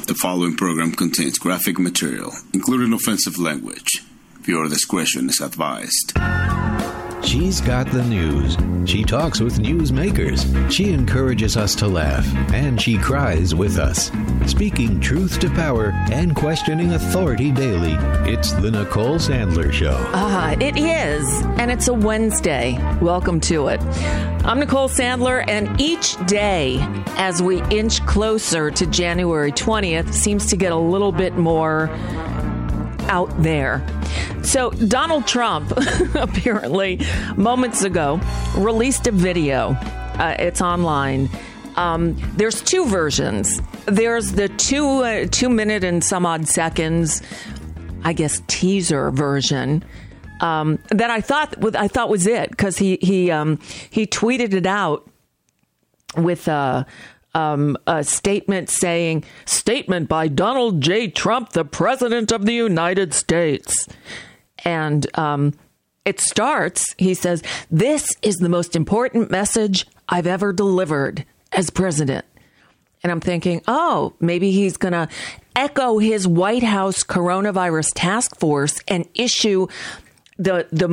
The following program contains graphic material, including offensive language. Viewer discretion is advised. She's got the news. She talks with newsmakers. She encourages us to laugh, and she cries with us. Speaking truth to power and questioning authority daily, it's the Nicole Sandler Show. It is, and it's a Wednesday. Welcome to it. I'm Nicole Sandler, and each day as we inch closer to January 20th seems to get a little bit more out there. So Donald Trump apparently moments ago released a video. It's online. There's two versions. There's the two minute and some odd seconds, I guess, teaser version that I thought was it, because he tweeted it out with a statement saying, "Statement by Donald J. Trump, the President of the United States." And it starts, he says, "This is the most important message I've ever delivered as president." And I'm thinking, oh, maybe he's going to echo his White House coronavirus task force and issue the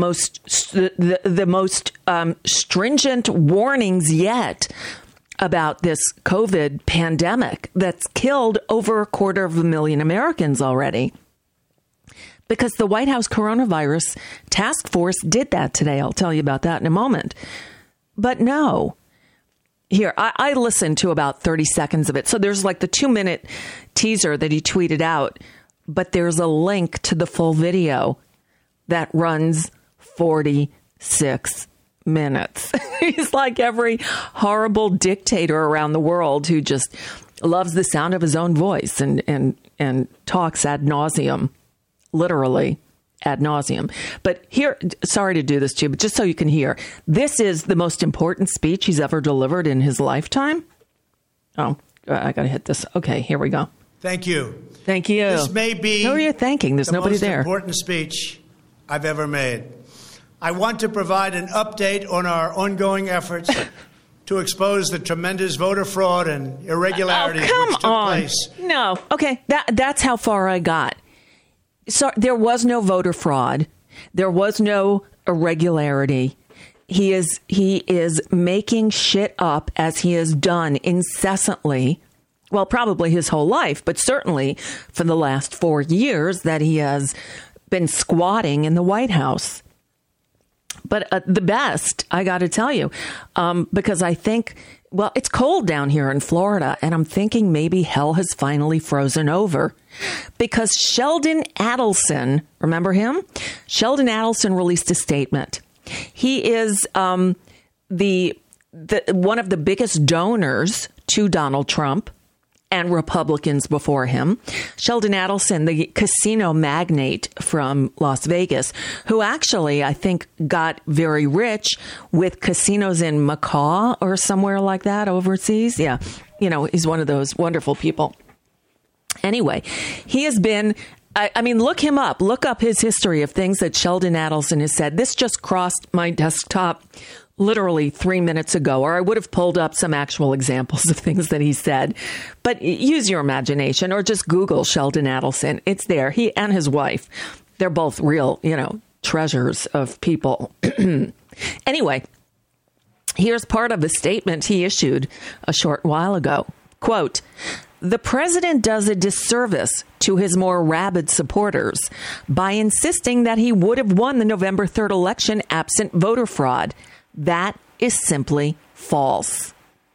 most stringent warnings yet about this COVID pandemic that's killed over 250,000 Americans already. Because the White House coronavirus task force did that today. I'll tell you about that in a moment. But no. Here, I listened to about 30 seconds of it. So there's like the 2-minute teaser that he tweeted out, but there's a link to the full video that runs 46 minutes. He's like every horrible dictator around the world who just loves the sound of his own voice and talks ad nauseum, literally ad nauseum. But here, sorry to do this to you, but just so you can hear, this is the most important speech he's ever delivered in his lifetime. Oh, I got to hit this. Okay, here we go. Thank you. Thank you. This may be who are you thanking? There's nobody there. The most important speech I've ever made. I want to provide an update on our ongoing efforts to expose the tremendous voter fraud and irregularities which took place. No. Okay. That's how far I got. So there was no voter fraud. There was no irregularity. He is making shit up, as he has done incessantly. Well, probably his whole life, but certainly for the last 4 years that he has been squatting in the White House. But the best, I got to tell you, because I think, well, it's cold down here in Florida, and I'm thinking maybe hell has finally frozen over, because Sheldon Adelson, remember him? Sheldon Adelson released a statement. He is one of the biggest donors to Donald Trump and Republicans before him. Sheldon Adelson, the casino magnate from Las Vegas, who actually, I think, got very rich with casinos in Macau or somewhere like that overseas. Yeah. You know, he's one of those wonderful people. Anyway, he has been, I mean, look him up. Look up his history of things that Sheldon Adelson has said. This just crossed my desktop literally 3 minutes ago, or I would have pulled up some actual examples of things that he said. But use your imagination, or just Google Sheldon Adelson. It's there. He and his wife, they're both real, treasures of people. Anyway, here's part of a statement he issued a short while ago. Quote, "The president does a disservice to his more rabid supporters by insisting that he would have won the November 3rd election absent voter fraud. That is simply false."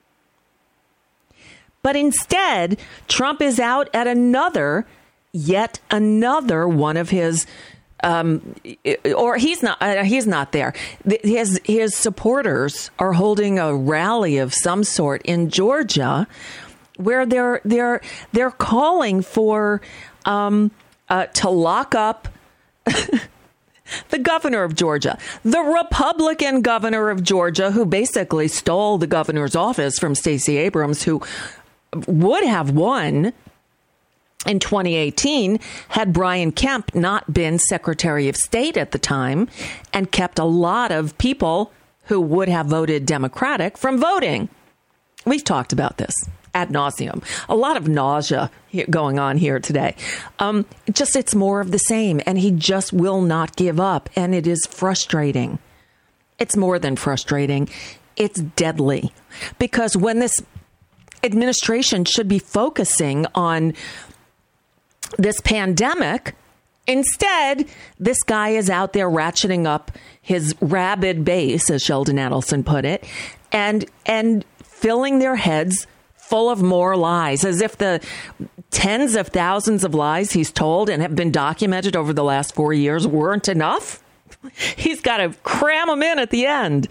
But instead, Trump is out at yet another one of his, or he's not there. His supporters are holding a rally of some sort in Georgia, where they're calling for to lock up the governor of Georgia, the Republican governor of Georgia, who basically stole the governor's office from Stacey Abrams, who would have won in 2018 had Brian Kemp not been Secretary of State at the time and kept a lot of people who would have voted Democratic from voting. We've talked about this. ad nauseum. A lot of nausea going on here today. It's more of the same, and he just will not give up, and it is frustrating. It's more than frustrating. It's deadly, because when this administration should be focusing on this pandemic, instead, this guy is out there ratcheting up his rabid base, as Sheldon Adelson put it, and filling their heads full of more lies, as if the tens of thousands of lies he's told and have been documented over the last 4 years weren't enough. He's got to cram them in at the end.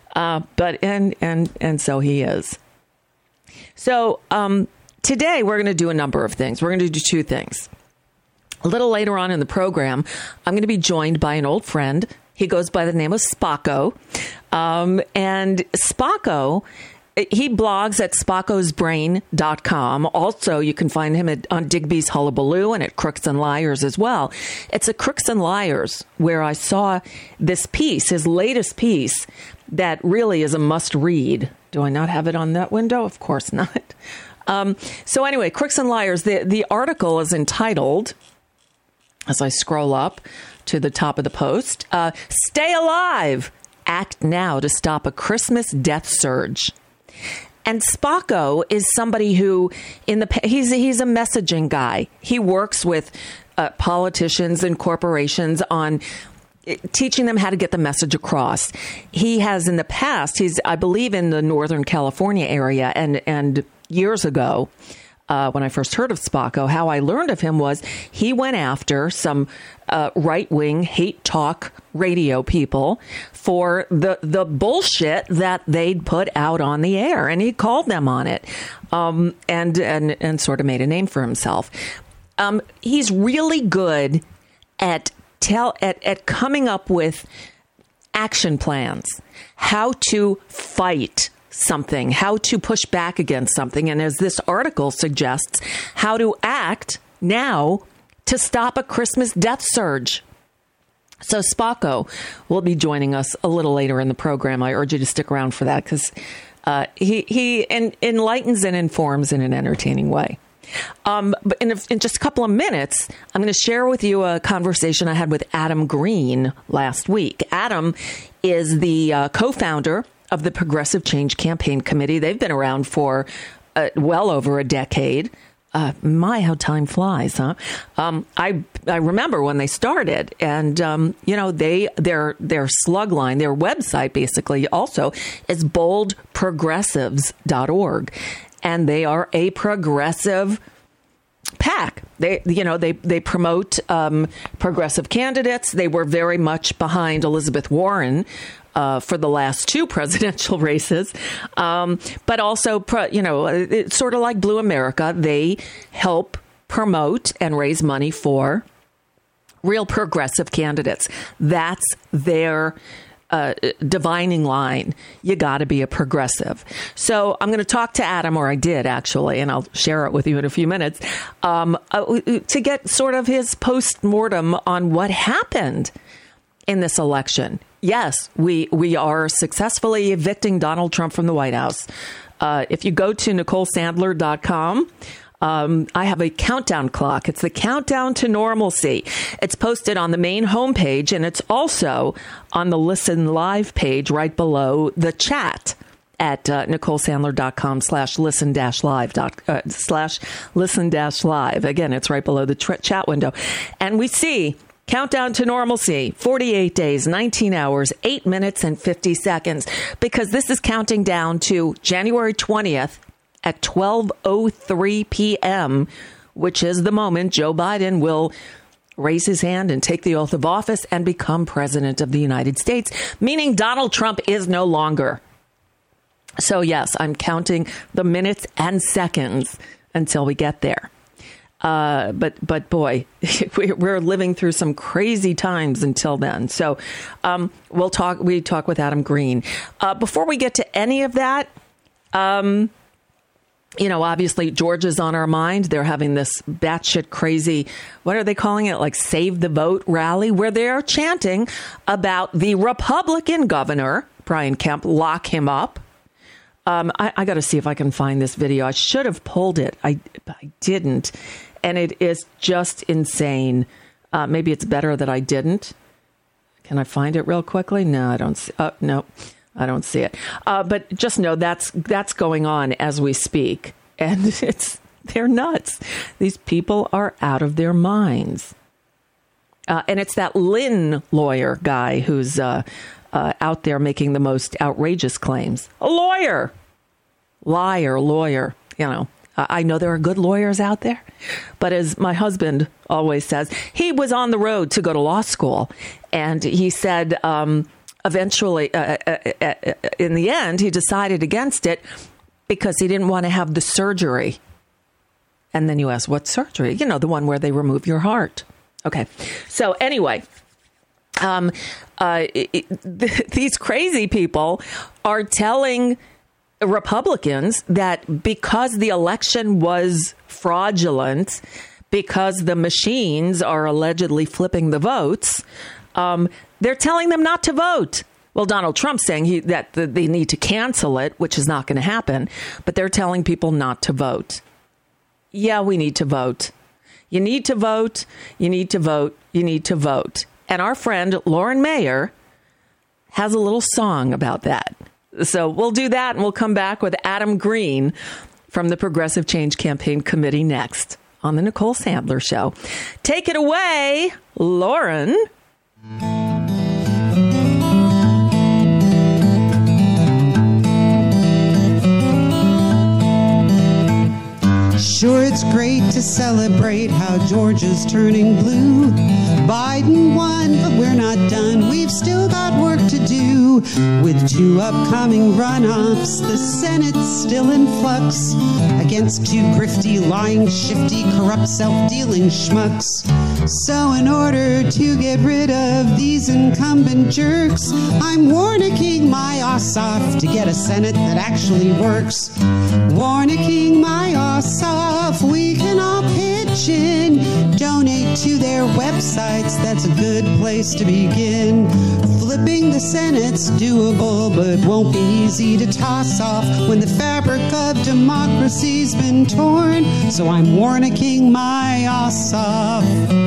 But so he is. So today we're going to do a number of things. We're going to do two things. A little later on in the program, I'm going to be joined by an old friend. He goes by the name of Spocko. And Spocko, he blogs at spockosbrain.com. Also, you can find him on Digby's Hullabaloo and at Crooks and Liars as well. It's at Crooks and Liars where I saw this piece, his latest piece, that really is a must-read. Do I not have it on that window? Of course not. So anyway, Crooks and Liars, the article is entitled, as I scroll up to the top of the post, Stay Alive! Act now to stop a Christmas death surge. And Spocko is somebody who, he's a messaging guy. He works with politicians and corporations on teaching them how to get the message across. He has in the past, he's, I believe, in the Northern California area, and years ago, when I first heard of Spocko, how I learned of him was he went after some right-wing hate talk radio people for the bullshit that they'd put out on the air, and he called them on it, and sort of made a name for himself. He's really good at coming up with action plans, how to fight something, how to push back against something. And as this article suggests, how to act now to stop a Christmas death surge. So Spocko will be joining us a little later in the program. I urge you to stick around for that, because he enlightens and informs in an entertaining way. But in just a couple of minutes, I'm going to share with you a conversation I had with Adam Green last week. Adam is the co-founder of the Progressive Change Campaign Committee. They've been around for well over a decade. My, how time flies, huh? I remember when they started, and their slug line, their website basically also is boldprogressives.org. And they are a progressive PAC. They promote progressive candidates. They were very much behind Elizabeth Warren for the last two presidential races. But also, it's sort of like Blue America. They help promote and raise money for real progressive candidates. That's their divining line. You got to be a progressive. So I'm going to talk to Adam, or I did actually, and I'll share it with you in a few minutes, to get sort of his post-mortem on what happened in this election. Yes, we are successfully evicting Donald Trump from the White House. If you go to NicoleSandler.com, I have a countdown clock. It's the countdown to normalcy. It's posted on the main homepage, and it's also on the Listen Live page right below the chat at NicoleSandler.com/listen-live. Again, it's right below the chat window. And we see countdown to normalcy, 48 days, 19 hours, 8 minutes, and 50 seconds, because this is counting down to January 20th, at 12:03 p.m., which is the moment Joe Biden will raise his hand and take the oath of office and become president of the United States, meaning Donald Trump is no longer. So, yes, I'm counting the minutes and seconds until we get there. But boy, we're living through some crazy times until then. So we talk with Adam Green. Before we get to any of that, obviously, Georgia's on our mind. They're having this batshit crazy, what are they calling it? Like Save the Vote rally, where they're chanting about the Republican governor, Brian Kemp, lock him up. I got to see if I can find this video. I should have pulled it. I didn't. And it is just insane. Maybe it's better that I didn't. Can I find it real quickly? No, I don't see. No, I don't see it. But just know that's going on as we speak. And they're nuts. These people are out of their minds. And it's that Lynn lawyer guy who's out there making the most outrageous claims. A lawyer. Liar, lawyer. You know, I know there are good lawyers out there. But as my husband always says, he was on the road to go to law school. And he said eventually, in the end, he decided against it because he didn't want to have the surgery. And then you ask, what surgery? You know, the one where they remove your heart. Okay. So anyway, these crazy people are telling Republicans that because the election was fraudulent, because the machines are allegedly flipping the votes, they're telling them not to vote. Well, Donald Trump's saying that they need to cancel it, which is not going to happen. But they're telling people not to vote. Yeah, we need to vote. You need to vote. You need to vote. You need to vote. And our friend Lauren Mayer has a little song about that. So we'll do that, and we'll come back with Adam Green from the Progressive Change Campaign Committee next on the Nicole Sandler Show. Take it away, Lauren. Sure, it's great to celebrate how Georgia's turning blue. Biden won, but we're not done. We've still got work to do. With 2 upcoming runoffs, the Senate's still in flux against 2 grifty, lying, shifty, corrupt, self-dealing schmucks. So in order to get rid of these incumbent jerks, I'm warnicking my ass off to get a Senate that actually works. Warnicking my ass off, we can all pitch in. Donate to their websites, that's a good place to begin. Flipping the Senate's doable, but won't be easy to toss off when the fabric of democracy's been torn. So I'm warnicking my ass off.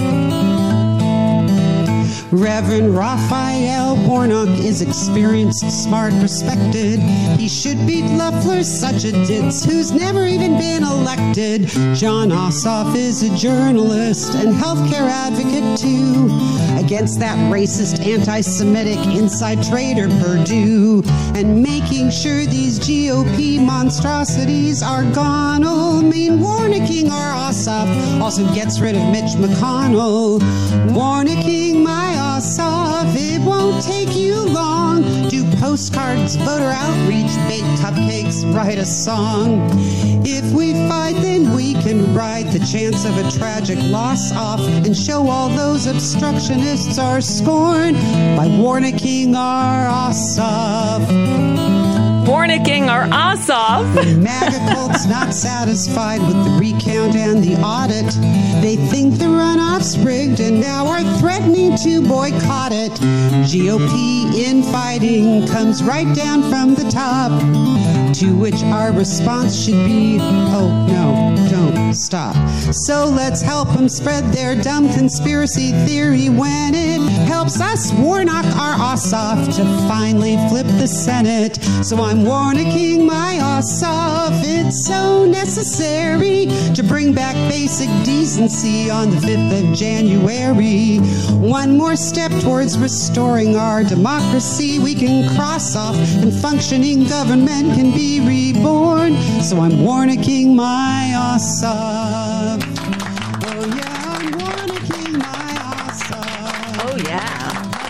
Reverend Raphael Warnock is experienced, smart, respected. He should beat Loeffler, such a ditz, who's never even been elected. John Ossoff is a journalist and healthcare advocate too, against that racist, anti-Semitic inside trader Perdue, and making sure these GOP monstrosities are gone. will mean Warnicking our Ossoff also gets rid of Mitch McConnell. Warnicking my Ossoff, it won't take you long. Do postcards, voter outreach, bake cupcakes, write a song. If we fight, then we can write the chance of a tragic loss off and show all those obstructionists our scorn by Warnicking our Ossoff. Warnicking our Ossoff. The MAGA cult's not satisfied with the recount and the audit. They think the runoff's rigged and now are threatening to boycott it. GOP infighting comes right down from the top, to which our response should be, oh no, don't stop. So let's help them spread their dumb conspiracy theory when it helps us Warnock our Ossoff to finally flip the Senate. So I'm Warnicking my Ossoff. It's so necessary to bring back basic decency on the 5th of January. One more step towards restoring our democracy we can cross off, and functioning government can be reborn. So I'm Warnicking my Ossoff. Oh yeah, I'm Warnicking my Ossoff. Oh yeah.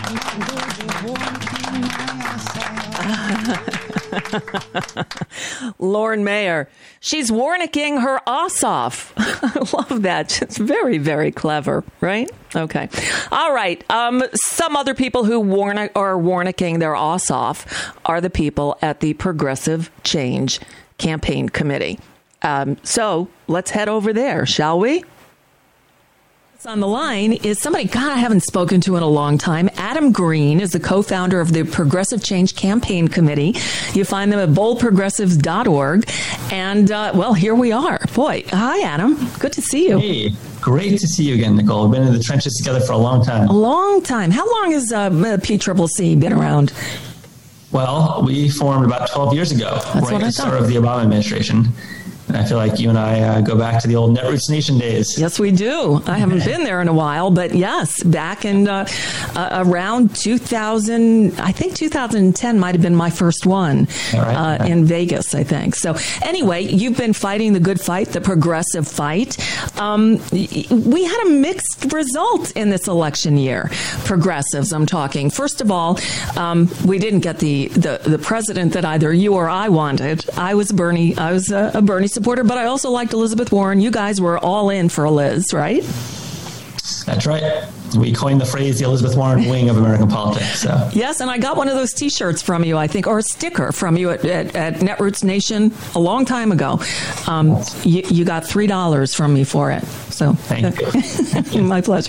Lauren Mayer, she's Warnicking her Ossoff. I love that. It's very, very clever, right? Okay. All right. Some other people who are Warnicking their Ossoff are the people at the Progressive Change Campaign Committee. So let's head over there, shall we? On the line is somebody, God, I haven't spoken to in a long time. Adam Green is the co-founder of the Progressive Change Campaign Committee. You find them at boldprogressives.org. And, well, here we are. Boy, hi, Adam. Good to see you. Hey, great to see you again, Nicole. We've been in the trenches together for a long time. A long time. How long has PCCC been around? Well, we formed about 12 years ago, right at the start of the Obama administration. And I feel like you and I go back to the old Netroots Nation days. Yes, we do. I haven't been there in a while, but yes, back in around 2000, I think 2010 might have been my first one in Vegas, I think. So anyway, you've been fighting the good fight, the progressive fight. We had a mixed result in this election year. Progressives, I'm talking. First of all, we didn't get the president that either you or I wanted. I was a Bernie supporter, but I also liked Elizabeth Warren. You guys were all in for Liz, right? That's right. We coined the phrase the Elizabeth Warren wing of American politics. So. Yes, and I got one of those T-shirts from you, I think, or a sticker from you at Netroots Nation a long time ago. You got $3 from me for it. So thank you. My pleasure.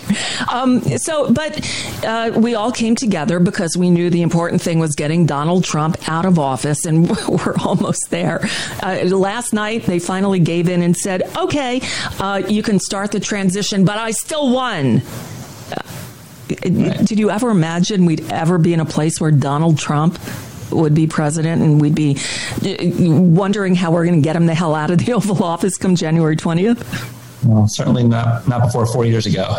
But we all came together because we knew the important thing was getting Donald Trump out of office, and we're almost there. Last night, they finally gave in and said, okay, you can start the transition, but I still won. Did you ever imagine we'd ever be in a place where Donald Trump would be president and we'd be wondering how we're going to get him the hell out of the Oval Office come January 20th? Well, certainly not before 4 years ago.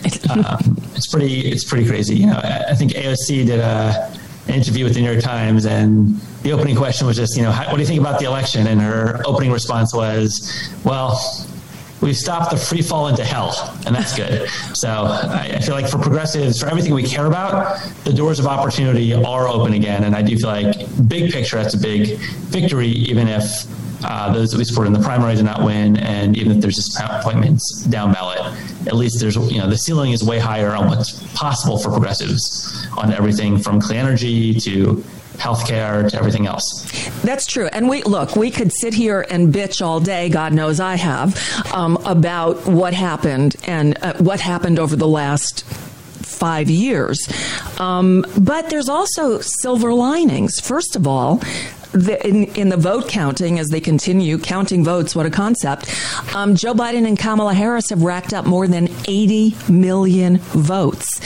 It's pretty crazy. You know, I think AOC did an interview with the New York Times, and the opening question was just, what do you think about the election? And her opening response was, well, we've stopped the free fall into hell, and that's good. So I feel like for progressives, for everything we care about, the doors of opportunity are open again. And I do feel like big picture, that's a big victory, even if those that we support in the primary do not win, and even if there's just appointments down ballot, at least there's, the ceiling is way higher on what's possible for progressives on everything from clean energy to healthcare to everything else. That's true. And we could sit here and bitch all day, God knows I have, about what happened and what happened over the last 5 years. But there's also silver linings. First of all, in the vote counting, as they continue counting votes, what a concept. Joe Biden and Kamala Harris have racked up more than 80 million votes.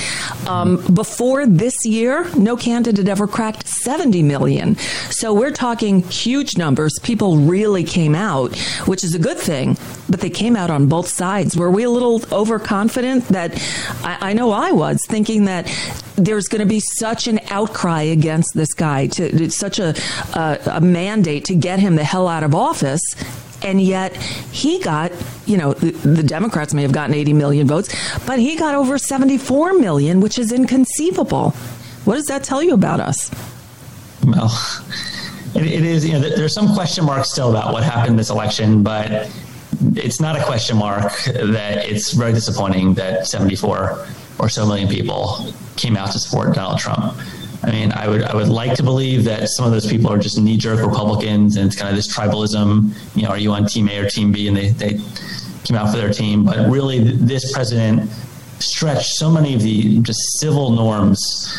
Before this year, no candidate ever cracked 70 million. So we're talking huge numbers. People really came out, which is a good thing, but they came out on both sides. Were we a little overconfident that I know I was thinking that there's going to be such an outcry against this guy, such a mandate to get him the hell out of office, and yet he got, the Democrats may have gotten 80 million votes, but he got over 74 million, which is inconceivable. What does that tell you about us? Well, it is, there's some question marks still about what happened in this election, but it's not a question mark that it's very disappointing that 74 or so million people came out to support Donald Trump. I mean, I would like to believe that some of those people are just knee-jerk Republicans, and it's kind of this tribalism. Are you on Team A or Team B? And they came out for their team. But really, this president stretched so many of the just civil norms,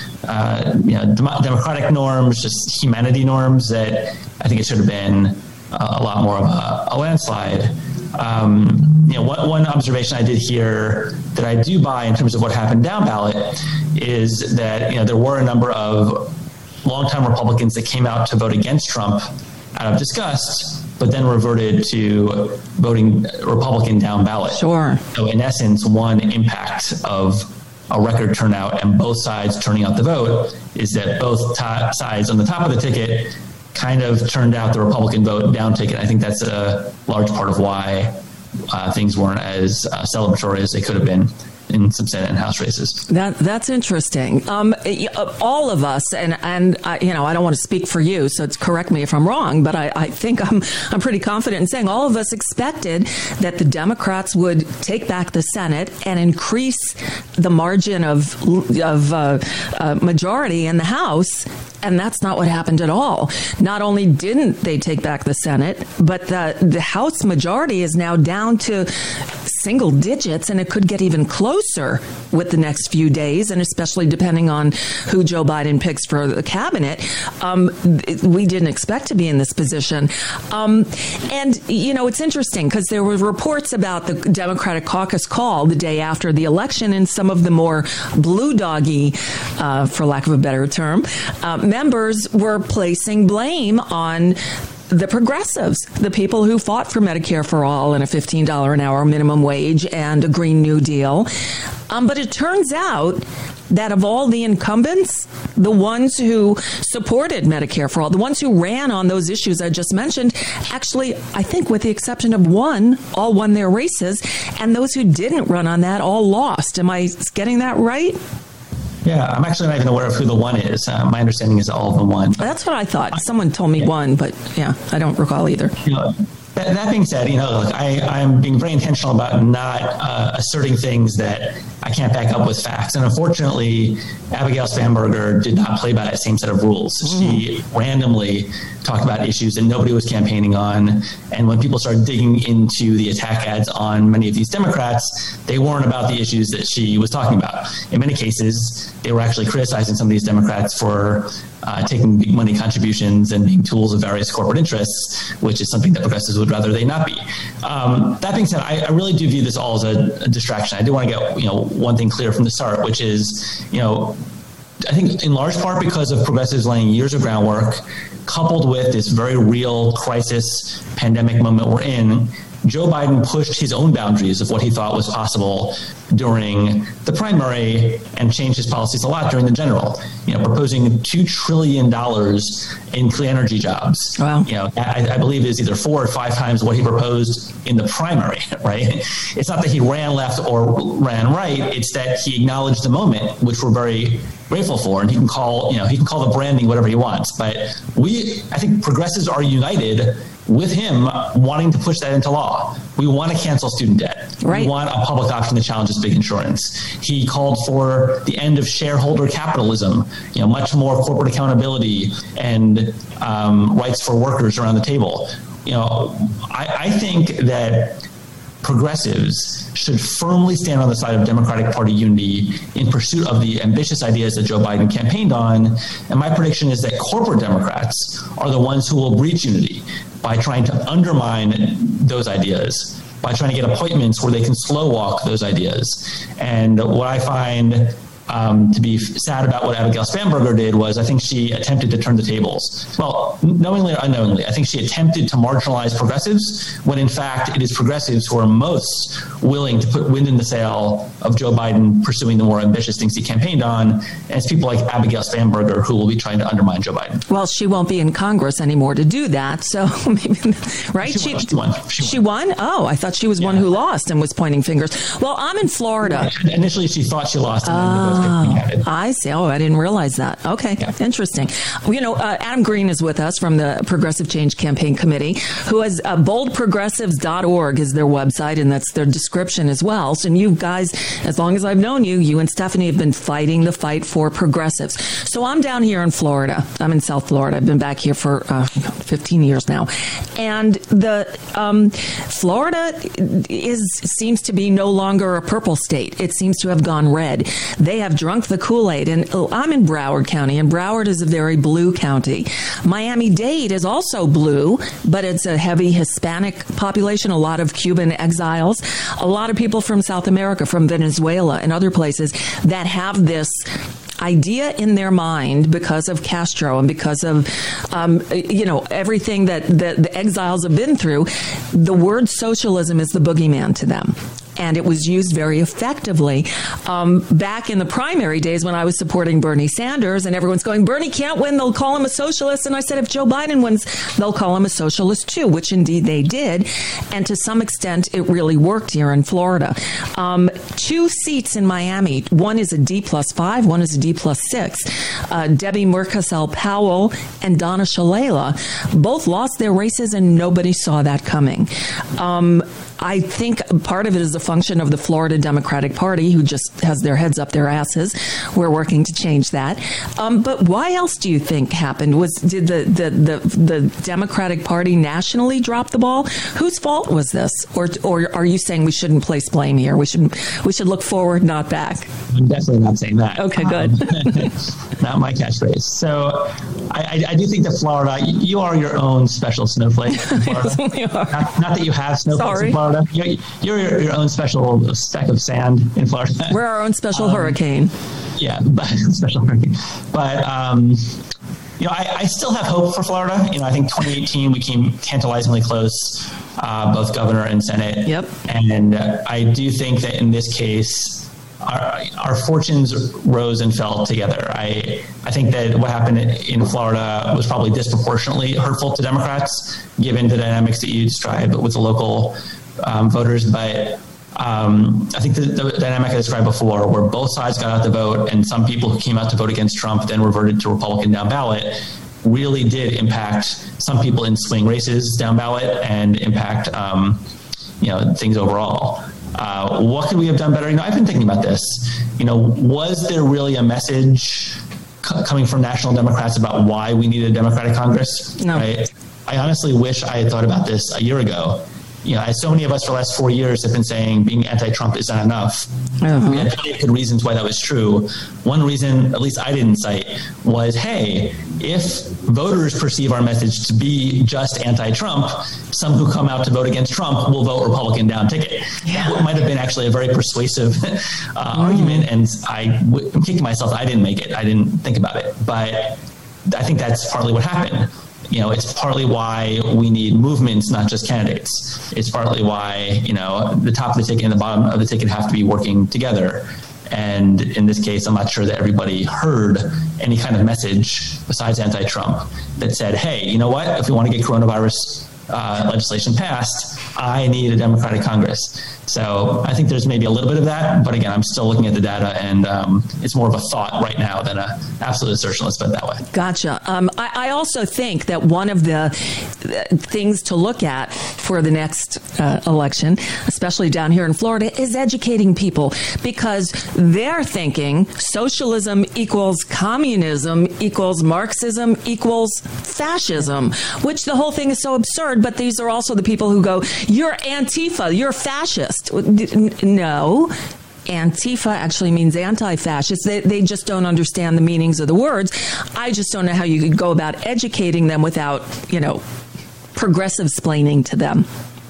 democratic norms, just humanity norms, that I think it should have been a lot more of a landslide. One observation I did here that I do buy in terms of what happened down ballot is that, there were a number of longtime Republicans that came out to vote against Trump out of disgust, but then reverted to voting Republican down ballot. Sure. So in essence, one impact of a record turnout and both sides turning out the vote is that both sides on the top of the ticket kind of turned out the Republican vote down ticket. I think that's a large part of why things weren't as celebratory as they could have been in some Senate and House races. That's interesting. All of us, and I don't want to speak for you, so correct me if I'm wrong, but I think I'm pretty confident in saying all of us expected that the Democrats would take back the Senate and increase the margin of majority in the House. And that's not what happened at all. Not only didn't they take back the Senate, but the House majority is now down to single digits, and it could get even closer with the next few days, and especially depending on who Joe Biden picks for the cabinet. We didn't expect to be in this position. And, you know, it's interesting because there were reports about the Democratic caucus call the day after the election, and some of the more blue doggy, for lack of a better term, members were placing blame on the progressives, the people who fought for Medicare for all and a $15 an hour minimum wage and a Green New Deal. But it turns out that of all the incumbents, the ones who supported Medicare for all, the ones who ran on those issues I just mentioned, actually, I think with the exception of one, all won their races, and those who didn't run on that all lost. Am I getting that right? Yeah, I'm actually not even aware of who the one is. My understanding is all of them won. That's what I thought. Someone told me one, but yeah, I don't recall either. You know, that being said, you know, look, I'm being very intentional about not asserting things that I can't back up with facts. And unfortunately, Abigail Spanberger did not play by that same set of rules. She randomly talked about issues that nobody was campaigning on. And when people started digging into the attack ads on many of these Democrats, they weren't about the issues that she was talking about. In many cases, they were actually criticizing some of these Democrats for taking big money contributions and being tools of various corporate interests, which is something that progressives would rather they not be. That being said, I really do view this all as a distraction. I do want to get, you know, one thing clear from the start, which is, you know, I think in large part because of progressives laying years of groundwork, coupled with this very real crisis pandemic moment we're in, Joe Biden pushed his own boundaries of what he thought was possible during the primary and changed his policies a lot during the general, you know, proposing $2 trillion in clean energy jobs. Wow. You know, I believe is either 4 or 5 times what he proposed in the primary, right? It's not that he ran left or ran right. It's that he acknowledged the moment, which we're very grateful for. And he can call the branding whatever he wants. But I think progressives are united with him wanting to push that into law. We want to cancel student debt. Right. We want a public option to challenge this big insurance. He called for the end of shareholder capitalism, you know, much more corporate accountability and rights for workers around the table. You know, I think that progressives should firmly stand on the side of Democratic Party unity in pursuit of the ambitious ideas that Joe Biden campaigned on. And my prediction is that corporate Democrats are the ones who will breach unity by trying to undermine those ideas, by trying to get appointments where they can slow walk those ideas. And what I find to be sad about what Abigail Spanberger did was I think she attempted to turn the tables. Well, knowingly or unknowingly, I think she attempted to marginalize progressives when in fact it is progressives who are most willing to put wind in the sail of Joe Biden pursuing the more ambitious things he campaigned on. And it's people like Abigail Spanberger who will be trying to undermine Joe Biden. Well, she won't be in Congress anymore to do that. So maybe, right? She won. She won? Oh, I thought she was one who lost and was pointing fingers. Well, I'm in Florida. Initially, she thought she lost. And I see. Oh, I didn't realize that. Okay. Yeah. Interesting. You know, Adam Green is with us from the Progressive Change Campaign Committee, who has boldprogressives.org is their website, and that's their description as well. So you guys, as long as I've known you, you and Stephanie have been fighting the fight for progressives. So I'm down here in Florida. I'm in South Florida. I've been back here for 15 years now. And the Florida seems to be no longer a purple state. It seems to have gone red. They have drunk the Kool-Aid. And I'm in Broward County, and Broward is a very blue county. Miami-Dade is also blue, but it's a heavy Hispanic population, a lot of Cuban exiles, a lot of people from South America, from Venezuela and other places that have this idea in their mind because of Castro and because of, everything that the exiles have been through. The word socialism is the boogeyman to them. And it was used very effectively back in the primary days when I was supporting Bernie Sanders, and everyone's going, Bernie can't win, they'll call him a socialist. And I said, if Joe Biden wins, they'll call him a socialist too, which indeed they did. And to some extent, it really worked here in Florida. 2 seats in Miami. One is a D+5, one is a D+6. Debbie Murkazal-Powell and Donna Shalala both lost their races, and nobody saw that coming. I think part of it is a function of the Florida Democratic Party, who just has their heads up their asses. We're working to change that. But why else do you think happened? Did the Democratic Party nationally drop the ball? Whose fault was this? Or are you saying we shouldn't place blame here? We should look forward, not back. I'm definitely not saying that. Okay, good. Not my catchphrase. So I do think that Florida, you are your own special snowflake in Florida. Yes, we are. Not that you have snowflakes in Florida. You're your own special speck of sand in Florida. We're our own special hurricane. Yeah, special hurricane. But I still have hope for Florida. I think 2018 we came tantalizingly close, both governor and Senate. Yep. And I do think that in this case, our fortunes rose and fell together. I think that what happened in Florida was probably disproportionately hurtful to Democrats, given the dynamics that you described with the local voters. But I think the dynamic I described before, where both sides got out the vote and some people who came out to vote against Trump then reverted to Republican down ballot, really did impact some people in swing races down ballot and impact things overall. What could we have done better? I've been thinking about this. Was there really a message coming from national Democrats about why we needed a Democratic Congress? No. Right? I honestly wish I had thought about this a year ago. As so many of us for the last 4 years have been saying being anti-Trump is not enough. We had plenty of good reasons why that was true. One reason, at least I didn't cite, was, hey, if voters perceive our message to be just anti-Trump, some who come out to vote against Trump will vote Republican down ticket. Yeah. That might have been actually a very persuasive argument, and I'm kicking myself. I didn't make it. I didn't think about it. But I think that's partly what happened. It's partly why we need movements, not just candidates. It's partly why, the top of the ticket and the bottom of the ticket have to be working together. And in this case, I'm not sure that everybody heard any kind of message besides anti-Trump that said, hey, you know what? If we want to get coronavirus legislation passed, I need a Democratic Congress. So I think there's maybe a little bit of that, but again, I'm still looking at the data, and it's more of a thought right now than an absolute assertion. Let's put it that way. Gotcha. I also think that one of the things to look at for the next election, especially down here in Florida, is educating people, because they're thinking socialism equals communism equals Marxism equals fascism, which the whole thing is so absurd. But these are also the people who go, you're Antifa, you're fascist. No, Antifa actually means anti-fascist. They just don't understand the meanings of the words. I just don't know how you could go about educating them without, progressive splaining to them.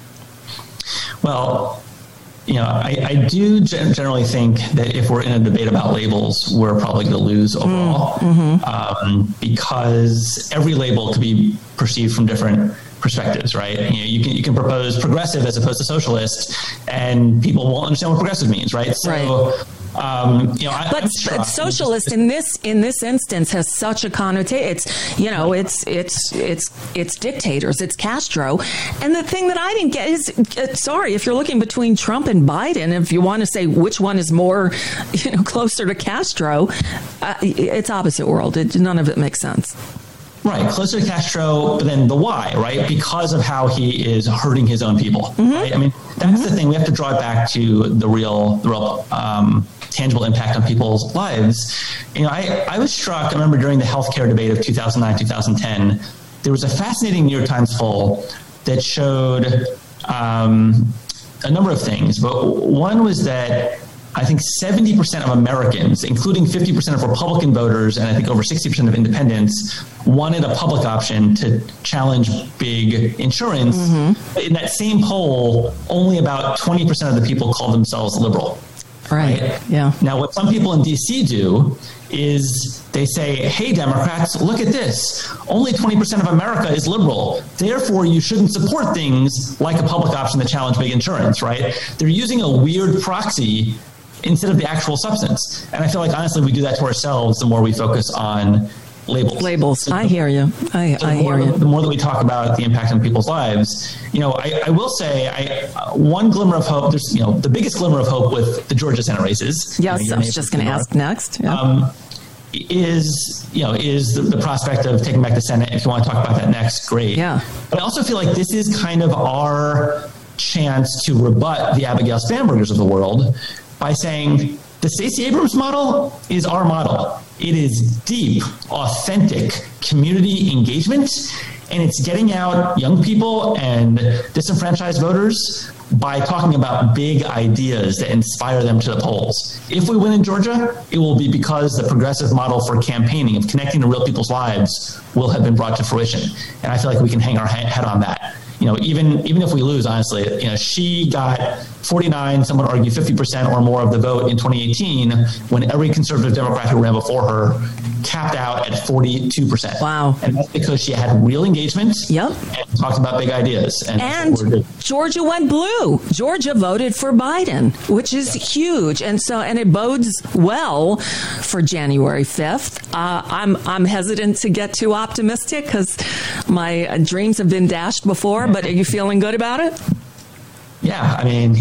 Well, I do generally think that if we're in a debate about labels, we're probably going to lose overall, because every label could be perceived from different perspectives, right? You can propose progressive as opposed to socialist, and people won't understand what progressive means, right? So, but socialist in this instance has such a connotation. It's dictators. It's Castro. And the thing that I didn't get is, sorry, if you're looking between Trump and Biden, if you want to say which one is more, closer to Castro, it's opposite world. None of it makes sense. Right, closer to Castro, but then the why, right? Because of how he is hurting his own people, right? I mean, that's the thing. We have to draw it back to the real tangible impact on people's lives. I was struck. I remember during the healthcare debate of 2009, 2010, there was a fascinating New York Times poll that showed a number of things, but one was that I think 70% of Americans, including 50% of Republican voters, and I think over 60% of independents, wanted a public option to challenge big insurance. In that same poll, only about 20% of the people called themselves liberal. Right. Yeah. Now, what some people in D.C. do is they say, hey, Democrats, look at this. Only 20% of America is liberal. Therefore, you shouldn't support things like a public option to challenge big insurance, right? They're using a weird proxy instead of the actual substance. And I feel like, honestly, we do that to ourselves the more we focus on labels. I hear you. I hear you. The more that we talk about the impact on people's lives, I will say one glimmer of hope, there's, the biggest glimmer of hope with the Georgia Senate races. Yes, I was just going to ask next. Yeah. Is the prospect of taking back the Senate. If you want to talk about that next, great. Yeah. But I also feel like this is kind of our chance to rebut the Abigail Spanbergers of the world by saying the Stacey Abrams model is our model. It is deep, authentic community engagement, and it's getting out young people and disenfranchised voters by talking about big ideas that inspire them to the polls. If we win in Georgia, it will be because the progressive model for campaigning, of connecting to real people's lives, will have been brought to fruition. And I feel like we can hang our head on that. Even if we lose, honestly, she got 49, some would argue 50% or more of the vote in 2018, when every conservative Democrat who ran before her capped out at 42%. Wow. And that's because she had real engagement. Yep. And talked about big ideas. And Georgia went blue. Georgia voted for Biden, which is huge. And it bodes well for January 5th. I'm hesitant to get too optimistic because my dreams have been dashed before, but are you feeling good about it? Yeah, I mean,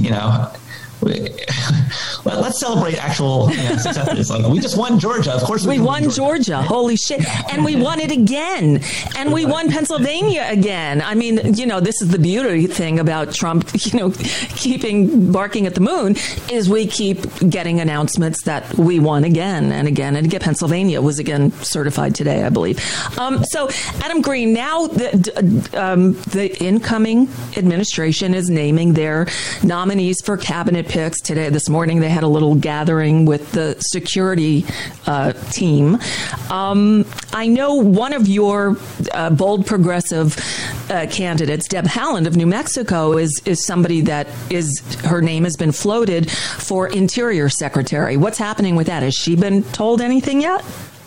let's celebrate actual successes. Like, we just won Georgia. Of course we won Georgia. Holy shit. And we won it again. And we won Pennsylvania again. I mean, this is the beauty thing about Trump, keeping barking at the moon, is we keep getting announcements that we won again and again and again. Pennsylvania was again certified today, I believe. So Adam Green, now the incoming administration is naming their nominees for cabinet picks. This morning they had a little gathering with the security team. I know one of your bold progressive candidates, Deb Haaland of New Mexico, is somebody that her name has been floated for Interior Secretary. What's happening with that? Has she been told anything yet?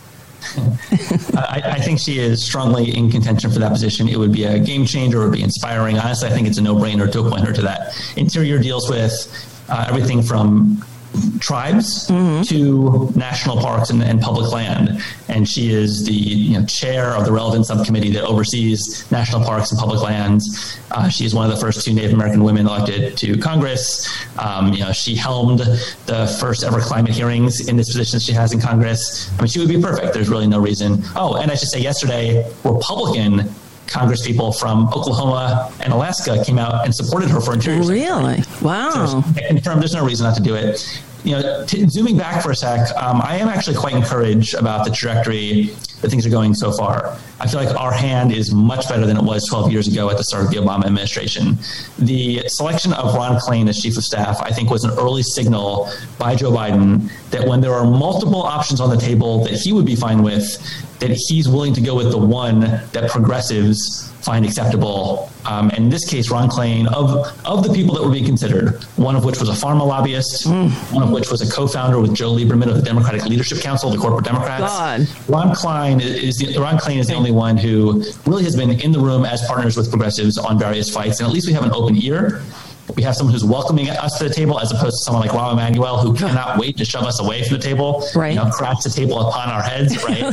I think she is strongly in contention for that position. It would be a game changer. It would be inspiring. Honestly, I think it's a no-brainer to appoint her to that. Interior deals with everything from tribes to national parks and public land. And she is the chair of the relevant subcommittee that oversees national parks and public lands. She is one of the first 2 Native American women elected to Congress. She helmed the first ever climate hearings in this position she has in Congress. I mean, she would be perfect. There's really no reason. Oh, and I should say yesterday, Republican Congress people from Oklahoma and Alaska came out and supported her for Interior Secretary. Really? Wow. So I confirm there's no reason not to do it. Zooming back for a sec, I am actually quite encouraged about the trajectory that things are going so far. I feel like our hand is much better than it was 12 years ago at the start of the Obama administration. The selection of Ron Klain as chief of staff, I think, was an early signal by Joe Biden that when there are multiple options on the table that he would be fine with, that he's willing to go with the one that progressives find acceptable. And in this case, Ron Klain, of the people that were being considered, one of which was a pharma lobbyist, one of which was a co-founder with Joe Lieberman of the Democratic Leadership Council, the corporate Democrats. Ron Klain is the only one who really has been in the room as partners with progressives on various fights. And at least we have an open ear. We have someone who's welcoming us to the table, as opposed to someone like Rahm Emanuel, who cannot wait to shove us away from the table, right? Crash the table upon our heads, right?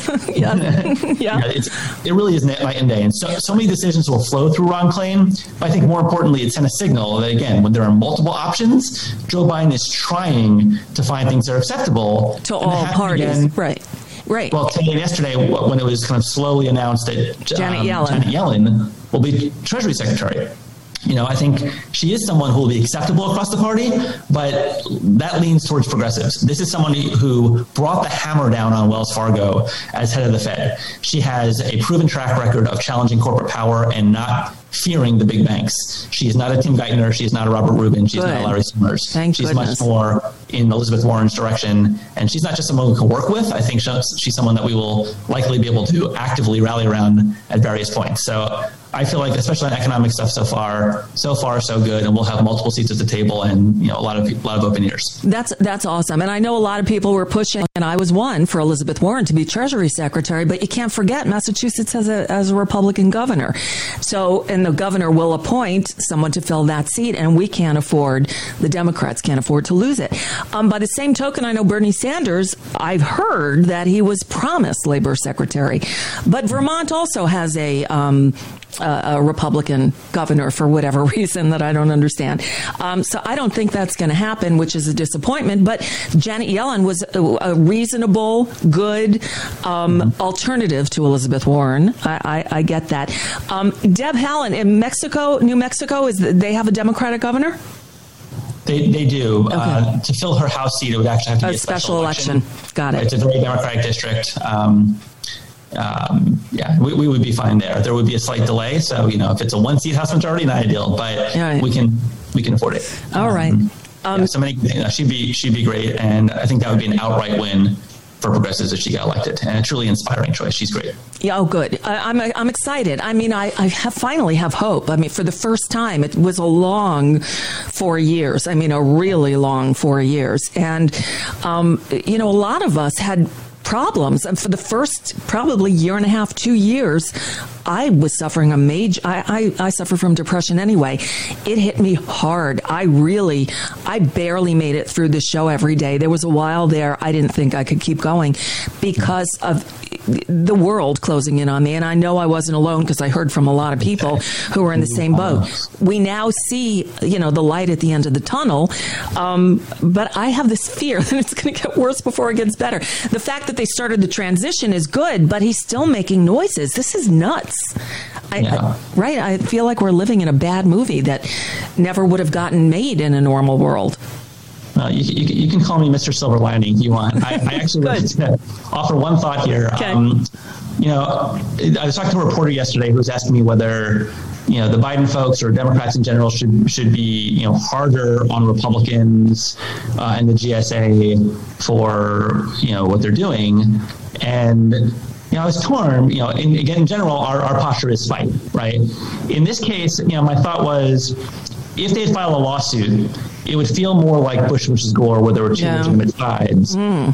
Yeah. It really is night and day. And so many decisions will flow through Ron Klain. But I think more importantly, it sent a signal that, again, when there are multiple options, Joe Biden is trying to find things that are acceptable to all parties, right? Right. Well, today and yesterday, when it was kind of slowly announced that Janet Yellen will be Treasury Secretary. I think she is someone who will be acceptable across the party, but that leans towards progressives. This is someone who brought the hammer down on Wells Fargo as head of the Fed. She has a proven track record of challenging corporate power and not fearing the big banks. She is not a Tim Geithner. She is not a Robert Rubin. She's not a Larry Summers. She's much more in Elizabeth Warren's direction. And she's not just someone we can work with. I think she's someone that we will likely be able to actively rally around at various points. So I feel like, especially on economic stuff so far, so good. And we'll have multiple seats at the table and, a lot of open ears. That's awesome. And I know a lot of people were pushing, and I was one, for Elizabeth Warren to be Treasury Secretary, but you can't forget Massachusetts has a Republican governor. So, and the governor will appoint someone to fill that seat, and the Democrats can't afford to lose it. By the same token, I know Bernie Sanders, I've heard that he was promised labor secretary, but Vermont also has a a Republican governor for whatever reason that I don't understand. So I don't think that's going to happen, which is a disappointment. But Janet Yellen was a reasonable, good alternative to Elizabeth Warren. I get that. Deb Haaland, in New Mexico, they have a Democratic governor? They do. Okay. To fill her House seat, it would actually have to be a special election. Got it. It's a very Democratic district. We would be fine there. There would be a slight delay. So, if it's a 1-seat House majority, not ideal, but we can afford it. All right. She'd be great. And I think that would be an outright win for progressives if she got elected, and a truly inspiring choice. She's great. Yeah, oh, good. I'm excited. I mean, I finally have hope. I mean, for the first time, it was a long 4 years. I mean, a really long 4 years. And, a lot of us had problems. And for the first probably year and a half, 2 years, I was suffering I suffer from depression anyway. It hit me hard. I barely made it through the show every day. There was a while there I didn't think I could keep going because of the world closing in on me. And I know I wasn't alone because I heard from a lot of people who were in the same boat. We now see, the light at the end of the tunnel. But I have this fear that it's going to get worse before it gets better. The fact that they started the transition is good, but he's still making noises. This is nuts. I feel like we're living in a bad movie that never would have gotten made in a normal world. You can call me Mr. Silver Lining if you want. I actually wanted to offer one thought here. Okay. I was talking to a reporter yesterday who was asking me whether the Biden folks or Democrats in general should be harder on Republicans and the GSA for what they're doing. And I was torn. In general, our posture is fight, right? In this case, my thought was, if they filed a lawsuit, it would feel more like Bush versus Gore, where there were two legitimate sides. And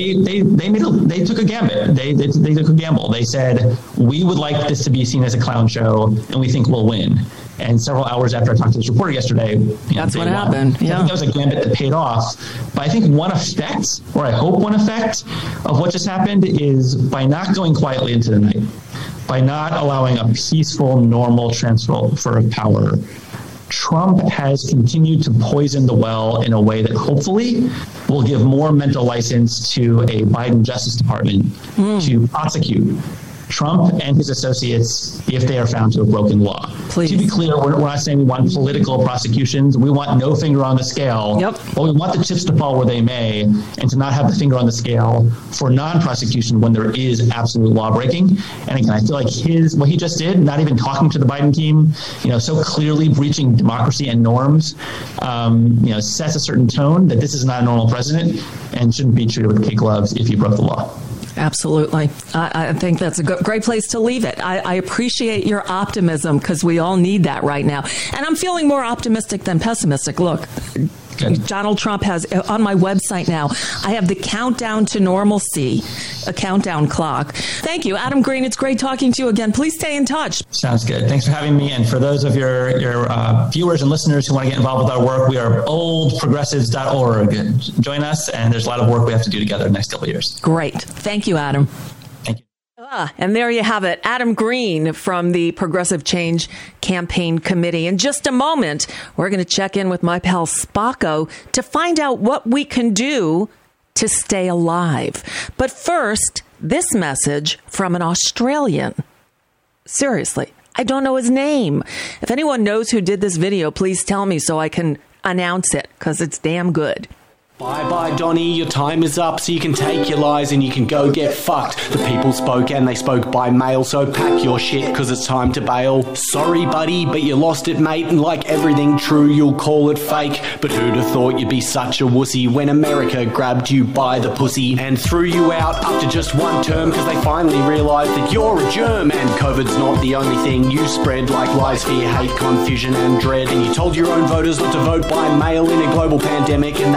they took a gambit. They took a gamble. They said, we would like this to be seen as a clown show, and we think we'll win. And several hours after I talked to this reporter yesterday, that's what happened. Yeah. I think that was a gambit that paid off. But I think one effect, or I hope one effect, of what just happened is by not going quietly into the night, by not allowing a peaceful, normal transfer of power, Trump has continued to poison the well in a way that hopefully will give more mental license to a Biden Justice Department to prosecute Trump and his associates if they are found to have broken law. Please. To be clear, we're not saying we want political prosecutions. We want no finger on the scale. Yep. But we want the chips to fall where they may, and to not have the finger on the scale for non-prosecution when there is absolute law breaking. And again, I feel like what he just did, not even talking to the Biden team, so clearly breaching democracy and norms, sets a certain tone that this is not a normal president and shouldn't be treated with kid gloves if you broke the law. Absolutely. I think that's a great place to leave it. I appreciate your optimism because we all need that right now. And I'm feeling more optimistic than pessimistic. Look, Donald Trump has, on my website now, I have the countdown to normalcy, a countdown clock. Thank you, Adam Green. It's great talking to you again. Please stay in touch. Sounds good. Thanks for having me. And for those of your viewers and listeners who want to get involved with our work, we are oldprogressives.org. Join us, and there's a lot of work we have to do together in the next couple of years. Great. Thank you, Adam. Thank you. And there you have it. Adam Green from the Progressive Change Campaign Committee. In just a moment, we're going to check in with my pal Spocko to find out what we can do to stay alive. But first, this message from an Australian. Seriously, I don't know his name. If anyone knows who did this video, please tell me so I can announce it, because it's damn good. Bye-bye, Donnie. Your time is up, so you can take your lies and you can go get fucked. The people spoke and they spoke by mail, so pack your shit, cause it's time to bail. Sorry, buddy, but you lost it, mate, and like everything true, you'll call it fake. But who'd have thought you'd be such a wussy when America grabbed you by the pussy and threw you out after just one term, cause they finally realised that you're a germ. And COVID's not the only thing you spread, like lies, fear, hate, confusion and dread. And you told your own voters not to vote by mail in a global pandemic, and that was your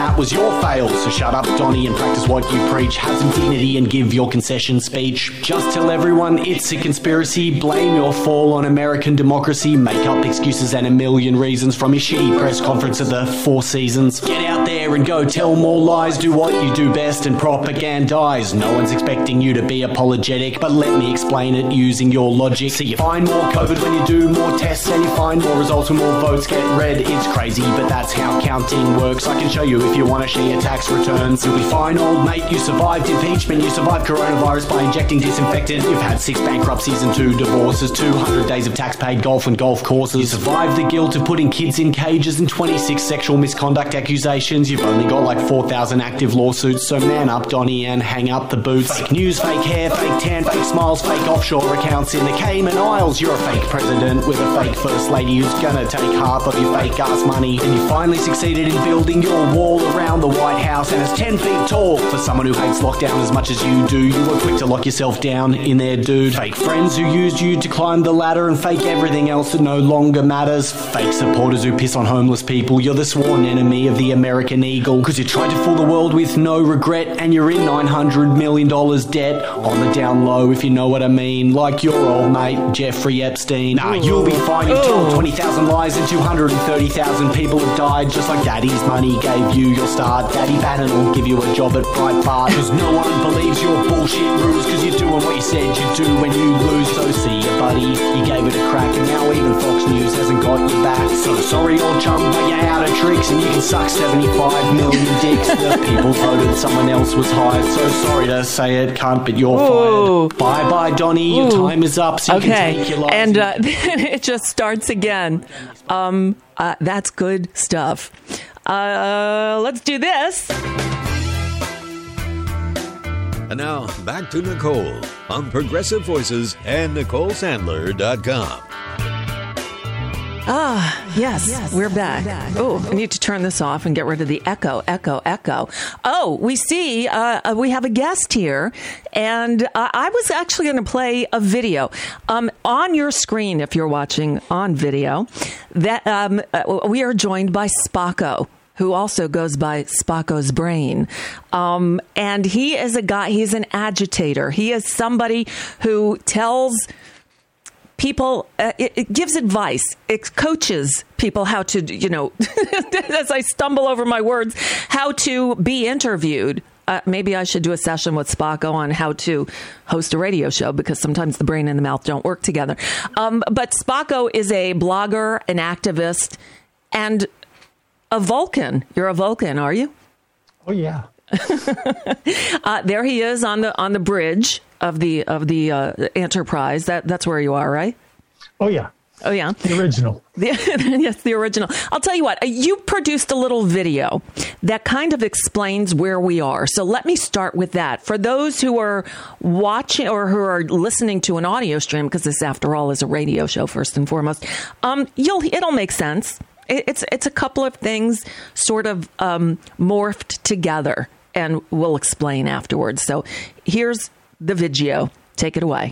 or fail. So shut up, Donnie, and practice what you preach. Have some dignity and give your concession speech. Just tell everyone it's a conspiracy. Blame your fall on American democracy. Make up excuses and a million reasons from your shitty press conference of the Four Seasons. Get out there and go tell more lies. Do what you do best and propagandize. No one's expecting you to be apologetic, but let me explain it using your logic. So you find more COVID when you do more tests, and you find more results when more votes get read. It's crazy, but that's how counting works. I can show you if you want to share your tax returns. You'll be fine, old mate. You survived impeachment. You survived coronavirus by injecting disinfectant. You've had 6 bankruptcies and 2 divorces, 200 days of tax paid golf and golf courses. You survived the guilt of putting kids in cages and 26 sexual misconduct accusations. You've only got like 4,000 active lawsuits, so man up, Donnie, and hang up the boots. Fake news, fake hair, fake tan, fake smiles, fake offshore accounts in the Cayman Isles. You're a fake president with a fake first lady who's gonna take half of your fake ass money. And you finally succeeded in building your wall around the White House, and it's 10 feet tall. For someone who hates lockdown as much as you do, you were quick to lock yourself down in there, dude. Fake friends who used you to climb the ladder, and fake everything else that no longer matters. Fake supporters who piss on homeless people. You're the sworn enemy of the American eagle, cause you tried to fool the world with no regret, and you're in $900 million debt. On the down low, if you know what I mean, like your old mate Jeffrey Epstein. Nah, you'll be fine. You've told 20,000 lies and 230,000 people have died, just like Daddy's money gave you your start. Daddy Bannon will give you a job at Breitbart, cause no one believes your bullshit ruse, cause you're doing what you said you'd do when you lose. So see ya, buddy, you gave it a crack, and now even Fox News hasn't got you back. So sorry, old chum, but you're out of tricks, and you can suck 75 million dicks. The people voted someone else was hired. So sorry to say it, cunt, but you're fired. Bye-bye, Donnie, your time is up, so you can take your life. And it just starts again. That's good stuff. Let's do this. And now, back to Nicole on Progressive Voices and NicoleSandler.com. Yes, we're back. Oh, I need to turn this off and get rid of the echo. Oh, we see we have a guest here, and I was actually going to play a video on your screen if you're watching on video. That we are joined by Spocko, who also goes by Spocko's Brain. And he is a guy, he's an agitator. He is somebody who tells people, it gives advice. It coaches people how to, as I stumble over my words, how to be interviewed. Maybe I should do a session with Spocko on how to host a radio show, because sometimes the brain and the mouth don't work together. But Spocko is a blogger, an activist, and a Vulcan. You're a Vulcan, are you? Oh, yeah. There he is on the bridge of the Enterprise. That's where you are, right? Oh, yeah. Oh, yeah. The original. Yes, the original. I'll tell you what, you produced a little video that kind of explains where we are. So let me start with that. For those who are watching or who are listening to an audio stream, because this, after all, is a radio show first and foremost, it'll make sense. It's a couple of things sort of morphed together, and we'll explain afterwards. So here's the video. Take it away.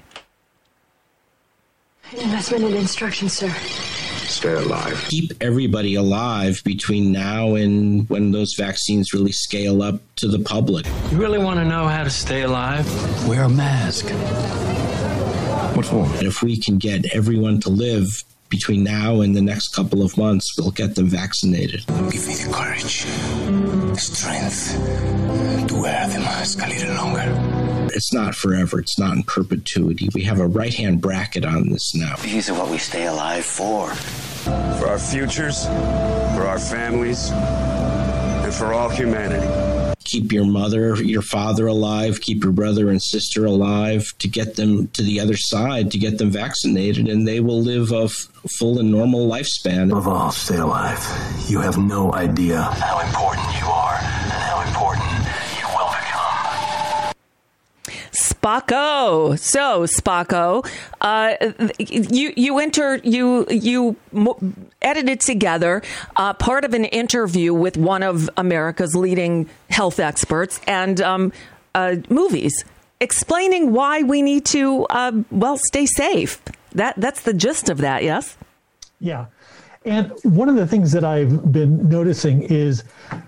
Investment and instruction, sir. Stay alive. Keep everybody alive between now and when those vaccines really scale up to the public. You really want to know how to stay alive? Wear a mask. What for? And if we can get everyone to live between now and the next couple of months, we'll get them vaccinated. Give me the courage, the strength to wear the mask a little longer. It's not forever. It's not in perpetuity. We have a right-hand bracket on this now. These are what we stay alive for. For our futures, for our families, and for all humanity. Keep your mother, your father alive, keep your brother and sister alive, to get them to the other side, to get them vaccinated, and they will live a full and normal lifespan. Above all, stay alive. You have no idea how important you are and how important you will become. Spocko. So, Spocko, you edited together part of an interview with one of America's leading health experts and movies, explaining why we need to, stay safe. That's the gist of that, yes? Yeah. And one of the things that I've been noticing is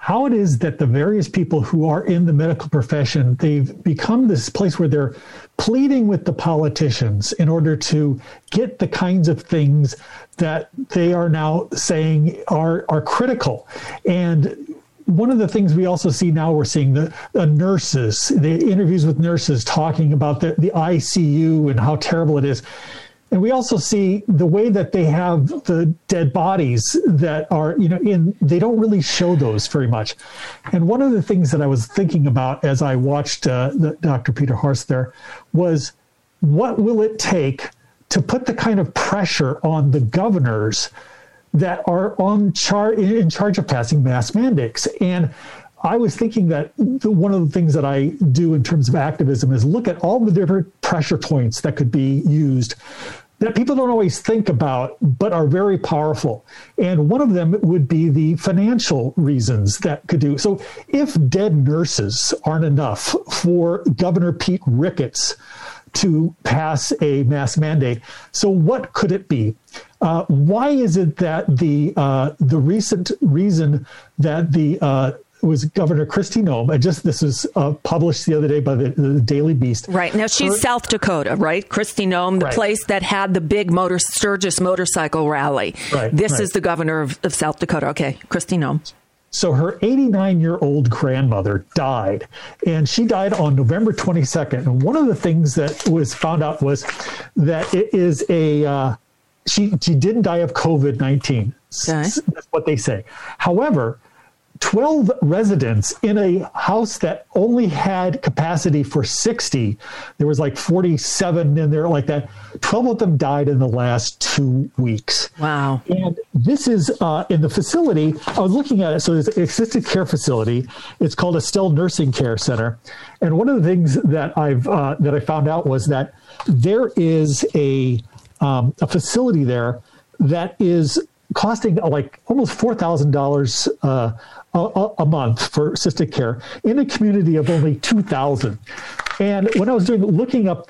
how it is that the various people who are in the medical profession, they've become this place where they're pleading with the politicians in order to get the kinds of things that they are now saying are critical. And one of the things we also see now, we're seeing the nurses, the interviews with nurses talking about the ICU and how terrible it is. And we also see the way that they have the dead bodies that are, they don't really show those very much. And one of the things that I was thinking about as I watched Dr. Peter Horst there was, what will it take to put the kind of pressure on the governors that are in charge of passing mask mandates? And I was thinking that one of the things that I do in terms of activism is look at all the different pressure points that could be used that people don't always think about, but are very powerful. And one of them would be the financial reasons that could do. So if dead nurses aren't enough for Governor Pete Ricketts to pass a mask mandate, so what could it be? Why is it that the recent reason that was Governor Kristi Noem, this was published the other day by the Daily Beast. Right. Now, she's South Dakota, right? Kristi Noem, the place that had the big Sturgis motorcycle rally. Right. This is the governor of South Dakota. Okay, Kristi Noem. So her 89-year-old grandmother died, and she died on November 22nd. And one of the things that was found out was that it is she didn't die of COVID-19. Okay. That's what they say. However, 12 residents in a house that only had capacity for 60, there was like 47 in there like that, 12 of them died in the last 2 weeks. Wow. And this is in the facility, I was looking at it, so it's an assisted care facility. It's called Estelle Nursing Care Center. And one of the things that I found out was that there is a facility there that is costing like almost $4,000 a month for assisted care in a community of only 2,000. And when I was looking up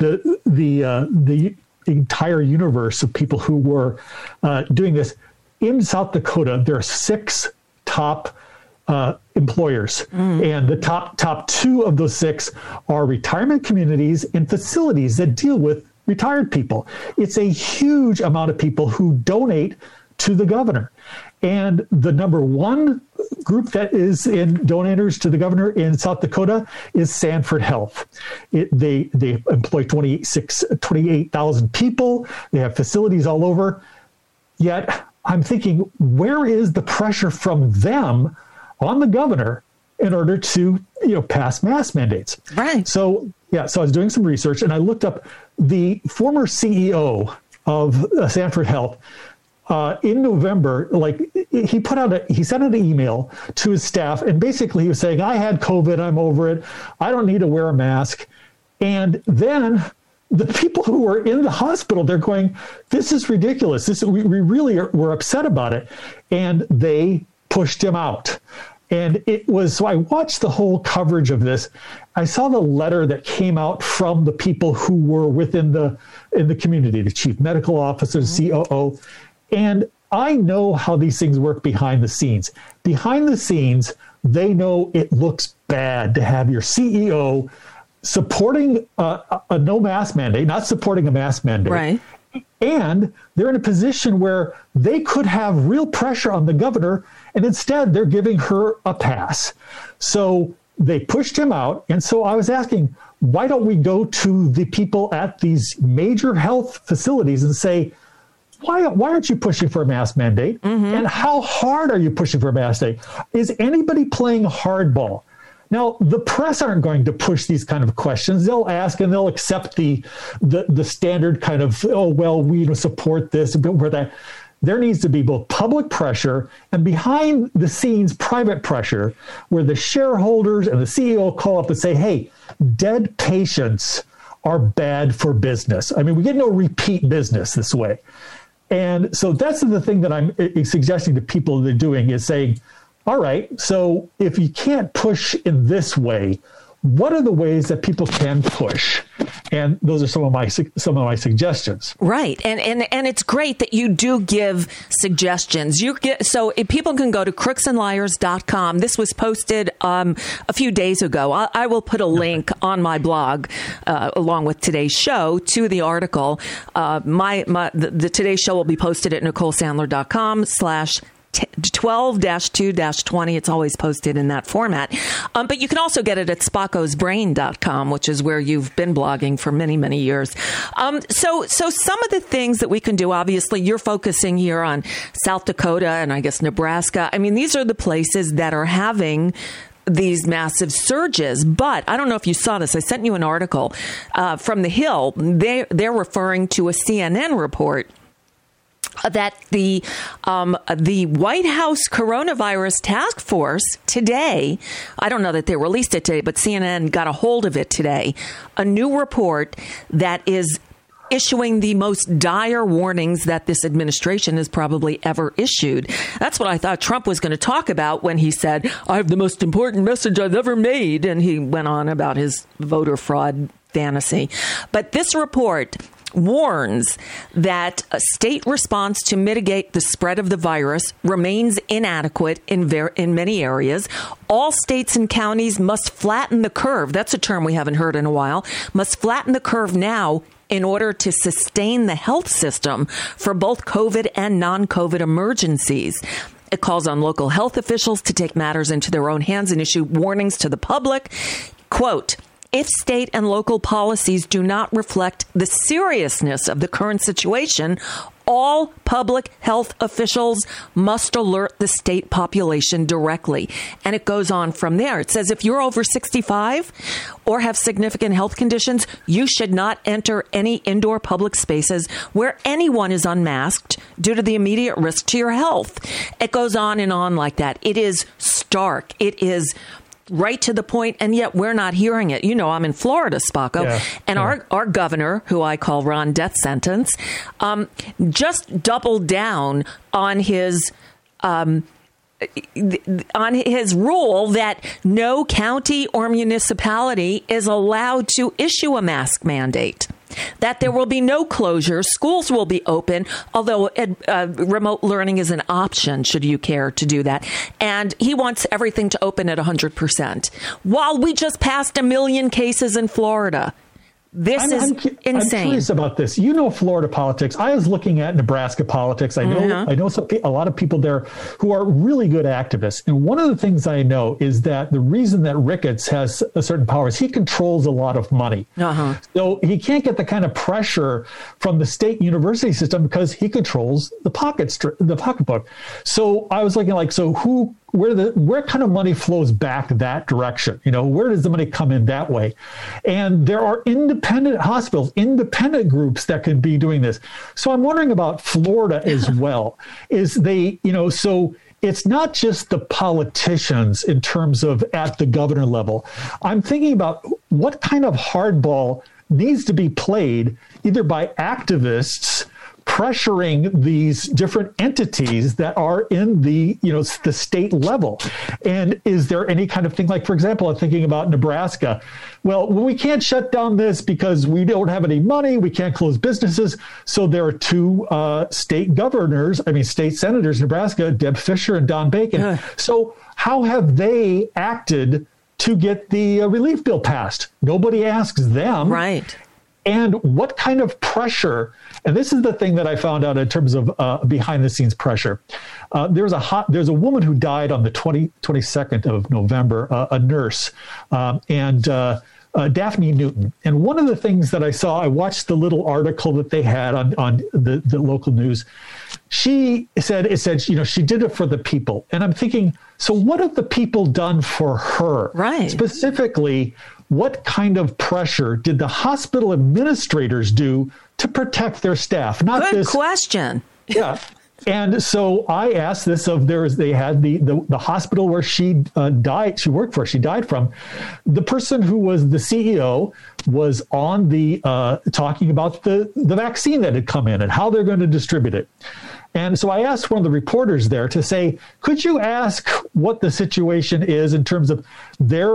the entire universe of people who were doing this in South Dakota, there are 6 top employers, and the top 2 of those 6 are retirement communities and facilities that deal with retired people. It's a huge amount of people who donate to the governor. And the number one group that is in donators to the governor in South Dakota is Sanford Health. They employ 28,000 people. They have facilities all over. Yet I'm thinking, where is the pressure from them on the governor in order to pass mask mandates? Right. So I was doing some research, and I looked up the former CEO of Sanford Health. In November, he sent an email to his staff, and basically he was saying, I had COVID, I'm over it, I don't need to wear a mask. And then the people who were in the hospital, they're going, this is ridiculous. We really were upset about it. And they pushed him out. And so I watched the whole coverage of this. I saw the letter that came out from the people who were within in the community, the chief medical officer, COO. And I know how these things work behind the scenes. Behind the scenes, they know it looks bad to have your CEO supporting a no mask mandate, not supporting a mask mandate. Right. And they're in a position where they could have real pressure on the governor, and instead they're giving her a pass. So they pushed him out. And so I was asking, why don't we go to the people at these major health facilities and say, why aren't you pushing for a mask mandate? Mm-hmm. And how hard are you pushing for a mask mandate? Is anybody playing hardball? Now, the press aren't going to push these kind of questions. They'll ask and they'll accept the standard kind of, we support this, or that. There needs to be both public pressure and behind the scenes private pressure where the shareholders and the CEO call up and say, hey, dead patients are bad for business. I mean, we get no repeat business this way. And so that's the thing that I'm suggesting to people they're doing is saying, all right, so if you can't push in this way, what are the ways that people can push? And those are some of my suggestions. Right. And it's great that you do give suggestions. So if people can go to crooksandliars.com. This was posted a few days ago. I will put a link on my blog along with today's show to the article. The today's show will be posted at NicoleSandler.com/12-2-20. It's always posted in that format. But you can also get it at SpockosBrain.com, which is where you've been blogging for many, many years. So some of the things that we can do, obviously, you're focusing here on South Dakota and I guess Nebraska. I mean, these are the places that are having these massive surges. But I don't know if you saw this. I sent you an article from The Hill. They're referring to a CNN report that the White House coronavirus task force today, I don't know that they released it today, but CNN got a hold of it today, a new report that is issuing the most dire warnings that this administration has probably ever issued. That's what I thought Trump was going to talk about when he said, I have the most important message I've ever made. And he went on about his voter fraud fantasy. But this report warns that a state response to mitigate the spread of the virus remains inadequate in many areas. All states and counties must flatten the curve. That's a term we haven't heard in a while. Must flatten the curve now in order to sustain the health system for both COVID and non-COVID emergencies. It calls on local health officials to take matters into their own hands and issue warnings to the public. Quote, if state and local policies do not reflect the seriousness of the current situation, all public health officials must alert the state population directly. And it goes on from there. It says if you're over 65 or have significant health conditions, you should not enter any indoor public spaces where anyone is unmasked due to the immediate risk to your health. It goes on and on like that. It is stark. It is right to the point, and yet we're not hearing it. You know, I'm in Florida, Spocko, and our governor, who I call Ron Death Sentence, just doubled down on his rule that no county or municipality is allowed to issue a mask mandate. That there will be no closures. Schools will be open, although remote learning is an option should you care to do that. And he wants everything to open at 100%. While we just passed 1 million cases in Florida. This is insane. I'm curious about this. You know Florida politics. I was looking at Nebraska politics. I know a lot of people there who are really good activists. And one of the things I know is that the reason that Ricketts has a certain power is he controls a lot of money. So he can't get the kind of pressure from the state university system because he controls the pocketbook. So I was looking where kind of money flows back that direction? You know, where does the money come in that way? And there are independent hospitals, independent groups that could be doing this. So I'm wondering about Florida as well. So it's not just the politicians in terms of at the governor level. I'm thinking about what kind of hardball needs to be played either by activists pressuring these different entities that are in the state level. And is there any kind of thing like, for example, I'm thinking about Nebraska. Well, we can't shut down this because we don't have any money. We can't close businesses. So there are two state senators in Nebraska, Deb Fischer and Don Bacon. So how have they acted to get the relief bill passed? Nobody asks them. Right. And what kind of pressure, and this is the thing that I found out in terms of behind the scenes pressure. There's a woman who died on the 22nd of November, a nurse, and Daphne Newton. And one of the things that I watched the little article that they had on the local news. It said, she did it for the people. And I'm thinking, so what have the people done for her? Right. Specifically, what kind of pressure did the hospital administrators do to protect their staff? Good question. Yeah. And so I asked this of they had the hospital where she died from. The person who was the CEO was on talking about the vaccine that had come in and how they're going to distribute it. And so I asked one of the reporters there to say, could you ask what the situation is in terms of their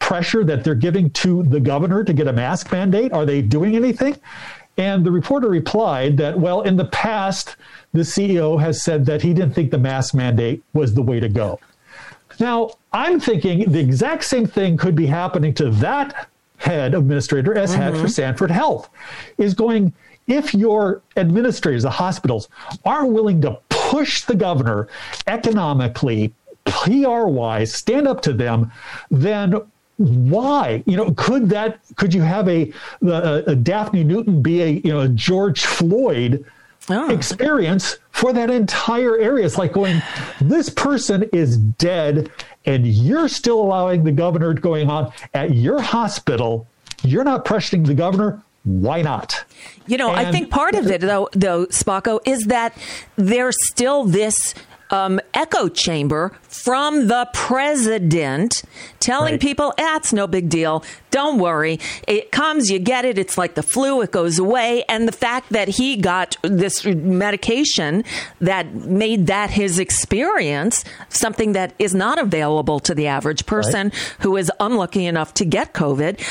pressure that they're giving to the governor to get a mask mandate? Are they doing anything? And the reporter replied that, well, in the past, the CEO has said that he didn't think the mask mandate was the way to go. Now, I'm thinking the exact same thing could be happening to that head administrator as head for Sanford Health, is going, if your administrators, the hospitals, aren't willing to push the governor economically, PR-wise, stand up to them, then why? Could you have a Daphne Newton be a George Floyd experience for that entire area? It's like going, this person is dead, and you're still allowing the governor going on at your hospital. You're not pressuring the governor. Why not? I think part of it, though, Spocko, is that there's still this echo chamber from the president telling people, it's no big deal. Don't worry. It comes, you get it. It's like the flu. It goes away. And the fact that he got this medication that made that his experience, something that is not available to the average person who is unlucky enough to get COVID,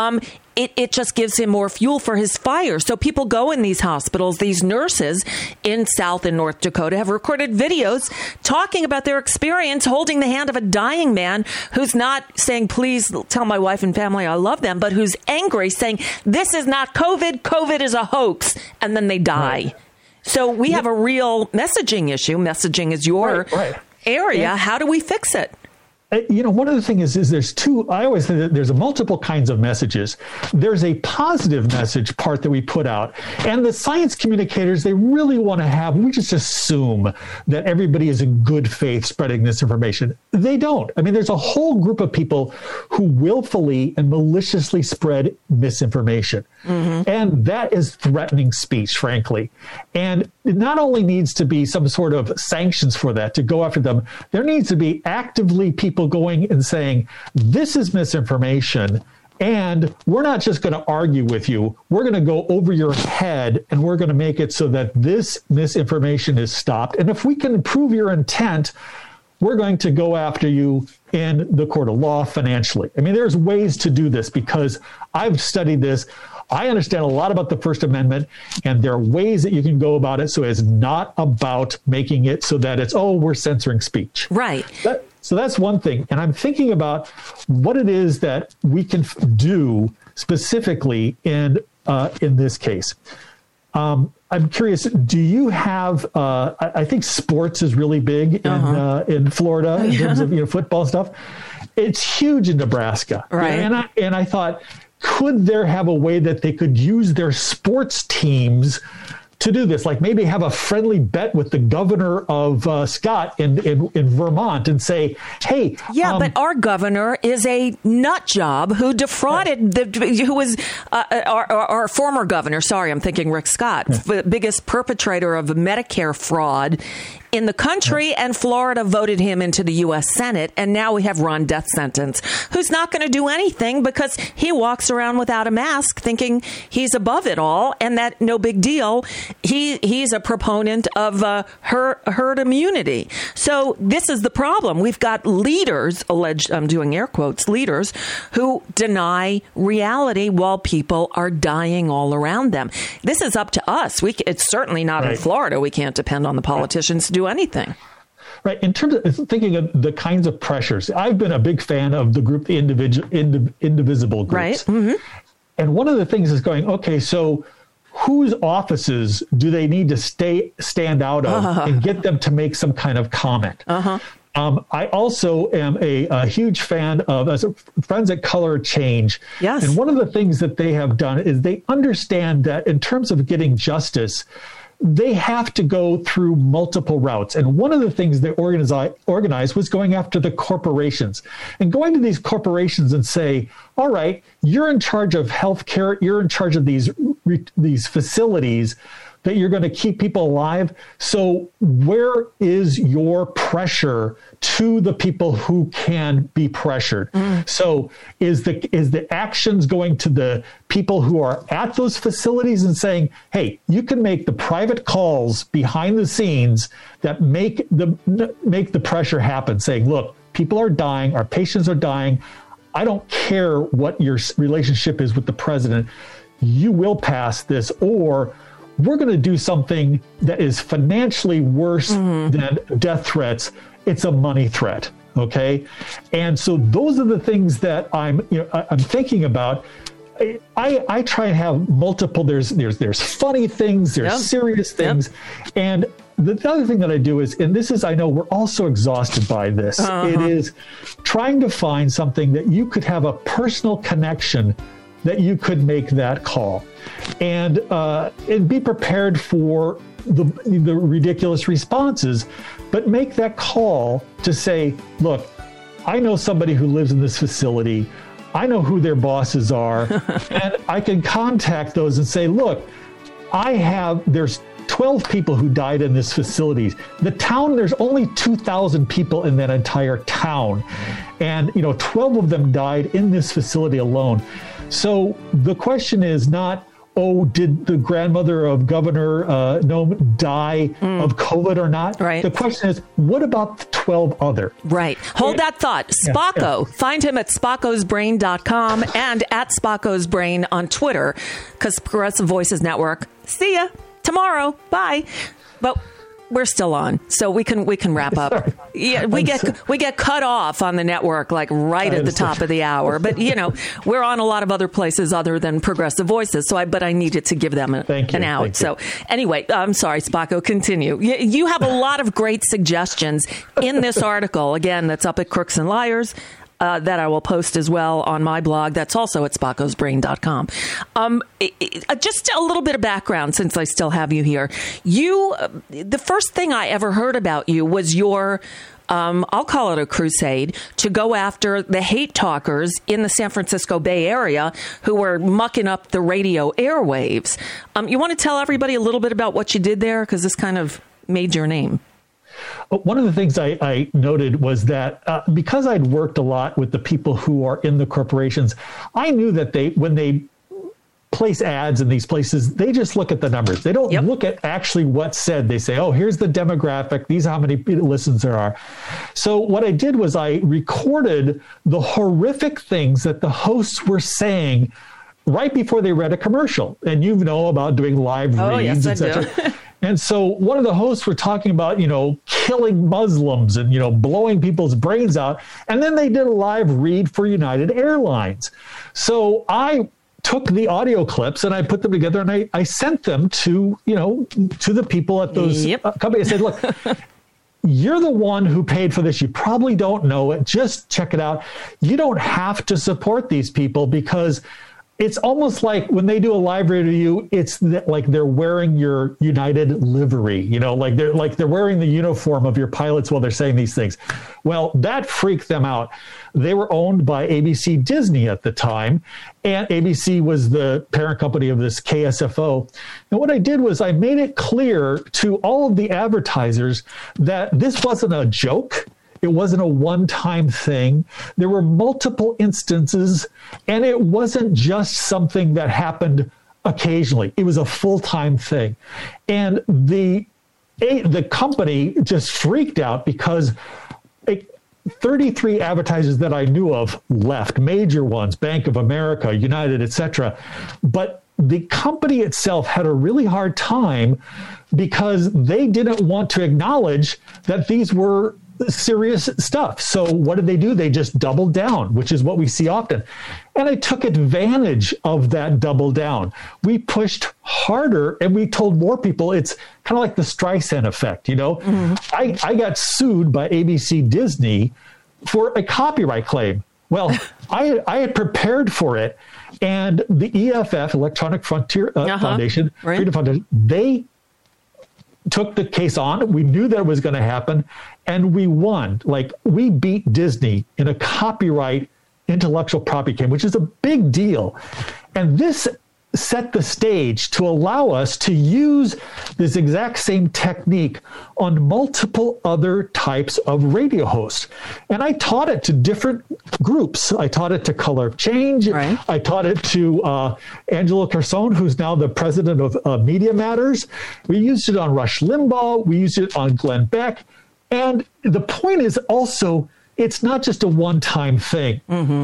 it just gives him more fuel for his fire. So people go in these hospitals. These nurses in South and North Dakota have recorded videos talking about their experience holding the hand of a dying man who's not saying, please tell my wife and family I love them, but who's angry, saying, this is not COVID. COVID is a hoax. And then they die. So we have a real messaging issue. Messaging is your area. Yeah. How do we fix it? One of the things is there's I always think that there's multiple kinds of messages. There's a positive message part that we put out. And the science communicators, they really want to we just assume that everybody is in good faith spreading this information. They don't. I mean, there's a whole group of people who willfully and maliciously spread misinformation. And that is threatening speech, frankly. And it not only needs to be some sort of sanctions for that to go after them, there needs to be actively people going and saying, this is misinformation, and we're not just going to argue with you. We're going to go over your head, and we're going to make it so that this misinformation is stopped. And if we can prove your intent, we're going to go after you in the court of law financially. I mean, there's ways to do this because I've studied this. I understand a lot about the First Amendment, and there are ways that you can go about it so it's not about making it so that it's, we're censoring speech. Right. So that's one thing. And I'm thinking about what it is that we can do specifically in this case. I'm curious, do you have, I think sports is really big in Florida in terms of football stuff. It's huge in Nebraska. Right. And I thought, could there have a way that they could use their sports teams to do this? Like maybe have a friendly bet with the governor of Scott in Vermont and say, hey. Yeah, but our governor is a nut job who defrauded, who was our former governor. Sorry, I'm thinking Rick Scott, the biggest perpetrator of Medicare fraud in the country, and Florida voted him into the U.S. Senate, and now we have Ron DeSantis, who's not going to do anything because he walks around without a mask thinking he's above it all, and that no big deal. He's a proponent of herd immunity. So this is the problem. We've got leaders, alleged, I'm doing air quotes, leaders, who deny reality while people are dying all around them. This is up to us. It's certainly not in Florida. We can't depend on the politicians to do anything. Right. In terms of thinking of the kinds of pressures, I've been a big fan of the group, the indivisible groups. Right. And one of the things is going, okay, so whose offices do they need to stand out of and get them to make some kind of comment? I also am a huge fan of friends at Color Change. Yes. And one of the things that they have done is they understand that in terms of getting justice, they have to go through multiple routes. And one of the things they organized was going after the corporations and going to these corporations and say, all right, you're in charge of healthcare. You're in charge of these facilities that you're going to keep people alive. So where is your pressure to the people who can be pressured? So is the actions going to the people who are at those facilities and saying, hey, you can make the private calls behind the scenes that make the pressure happen, saying, look, people are dying, our patients are dying. I don't care what your relationship is with the president. You will pass this, or we're going to do something that is financially worse than death threats. It's a money threat. Okay. And so those are the things that I'm thinking about. I try and have multiple, there's funny things, there's serious things. And the other thing that I do is, and this is, I know we're all so exhausted by this, it is trying to find something that you could have a personal connection that you could make that call, and be prepared for the ridiculous responses, but make that call to say, look, I know somebody who lives in this facility. I know who their bosses are, and I can contact those and say, look, there's 12 people who died in this facility. The town, there's only 2,000 people in that entire town. And, 12 of them died in this facility alone. So the question is not, did the grandmother of Governor Noem die of COVID or not? Right. The question is, what about the 12 other? Right. Hold that thought. Spocko. Find him at SpockosBrain.com and at Spocko's Brain on Twitter, because Progressive Voices Network. See ya tomorrow. Bye. But we're still on, so we can wrap up. Sorry. Yeah, we get cut off on the network like right at the top of the hour. But we're on a lot of other places other than Progressive Voices. So I needed to give them an out. So anyway, I'm sorry, Spocko. Continue. You have a lot of great suggestions in this article. Again, that's up at Crooks and Liars. That I will post as well on my blog. That's also at SpockosBrain.com. Just a little bit of background, since I still have you here. The first thing I ever heard about you was your, I'll call it a crusade, to go after the hate talkers in the San Francisco Bay Area who were mucking up the radio airwaves. You want to tell everybody a little bit about what you did there? Because this kind of made your name. One of the things I noted was that because I'd worked a lot with the people who are in the corporations, I knew that when they place ads in these places, they just look at the numbers. They don't look at actually what's said. They say, here's the demographic. These are how many listens there are. So what I did was I recorded the horrific things that the hosts were saying right before they read a commercial. And you know about doing live reads, etc. And so one of the hosts were talking about, killing Muslims and, blowing people's brains out. And then they did a live read for United Airlines. So I took the audio clips and I put them together and I sent them to the people at those companies. I said, look, you're the one who paid for this. You probably don't know it. Just check it out. You don't have to support these people, because it's almost like when they do a live read of you, it's like they're wearing your United livery, like they're wearing the uniform of your pilots while they're saying these things. Well, that freaked them out. They were owned by ABC Disney at the time, and ABC was the parent company of this KSFO. And what I did was I made it clear to all of the advertisers that this wasn't a joke. It wasn't a one-time thing. There were multiple instances, and it wasn't just something that happened occasionally. It was a full-time thing. And the company just freaked out because 33 advertisers that I knew of left, major ones, Bank of America, United, etc. But the company itself had a really hard time because they didn't want to acknowledge that these were serious stuff. So what did they do? They just doubled down, which is what we see often. And I took advantage of that double down. We pushed harder and we told more people. It's kind of like the Streisand effect, I got sued by ABC Disney for a copyright claim. Well, I had prepared for it, and the EFF, Electronic Frontier Foundation, Freedom Foundation, they took the case on. We knew that it was going to happen, and we won. We beat Disney in a copyright intellectual property claim, which is a big deal. And this set the stage to allow us to use this exact same technique on multiple other types of radio hosts. And I taught it to different groups. I taught it to Color of Change. Right. I taught it to Angelo Carson, who's now the president of Media Matters. We used it on Rush Limbaugh. We used it on Glenn Beck. And the point is also, it's not just a one-time thing. Mm-hmm.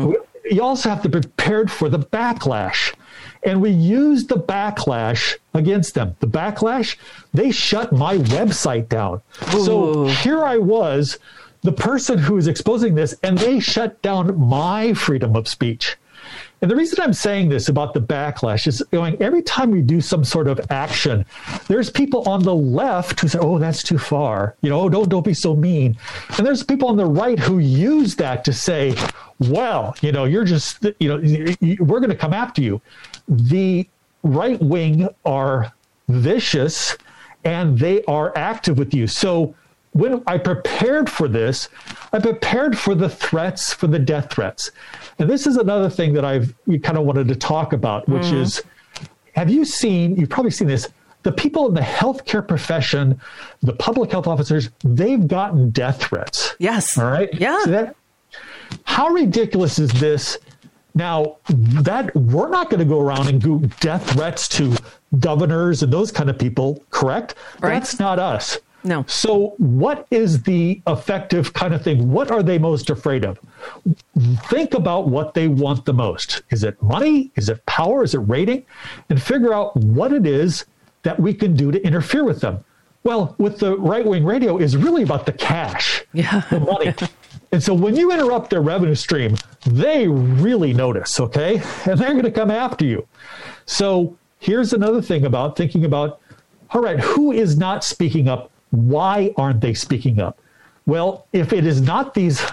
you also have to be prepared for the backlash. And we used the backlash against them. The backlash, they shut my website down. Ooh. So here I was, the person who is exposing this, and they shut down my freedom of speech. And the reason I'm saying this about the backlash is every time we do some sort of action, there's people on the left who say, oh, that's too far. Don't be so mean. And there's people on the right who use that to say, well, you're just, we're going to come after you. The right wing are vicious and they are active with you. So when I prepared for this, I prepared for the threats, for the death threats. And this is another thing that we kind of wanted to talk about, which is, you've probably seen this, the people in the healthcare profession, the public health officers, they've gotten death threats. Yes. All right? Yeah. So how ridiculous is this? Now, that we're not going to go around and do death threats to governors and those kind of people, correct? Right. That's not us. No. So what is the effective kind of thing? What are they most afraid of? Think about what they want the most. Is it money? Is it power? Is it rating? And figure out what it is that we can do to interfere with them. Well, with the right-wing radio is really about the cash, the money. And so when you interrupt their revenue stream, they really notice, okay? And they're going to come after you. So here's another thing about thinking about, all right, who is not speaking up? Why aren't they speaking up? Well, if it is not these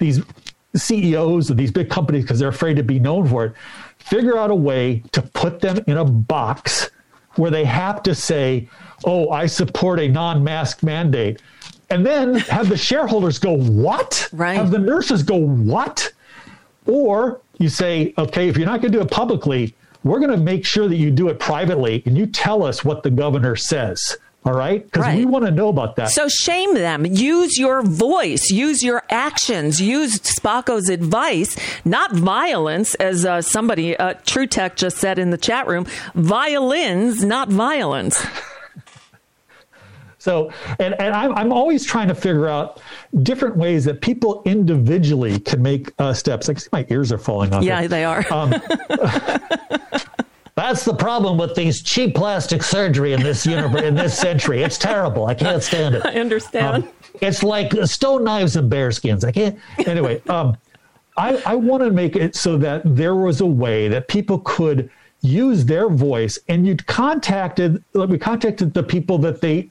CEOs of these big companies because they're afraid to be known for it, figure out a way to put them in a box where they have to say, oh, I support a non-mask mandate. And then have the shareholders go, what? Right. Have the nurses go, what? Or you say, okay, if you're not going to do it publicly, we're going to make sure that you do it privately and you tell us what the governor says. All right? Because we want to know about that. So shame them. Use your voice. Use your actions. Use Spocko's advice, not violence, as somebody, True Tech, just said in the chat room. Violins, not violence. So, and I'm always trying to figure out different ways that people individually can make steps. I can see my ears are falling off. Yeah, they are. That's the problem with these cheap plastic surgery in this in this century. It's terrible. I can't stand it. I understand. It's like stone knives and bear skins. I can't. Anyway, I want to make it so that there was a way that people could use their voice, and we contacted the people that the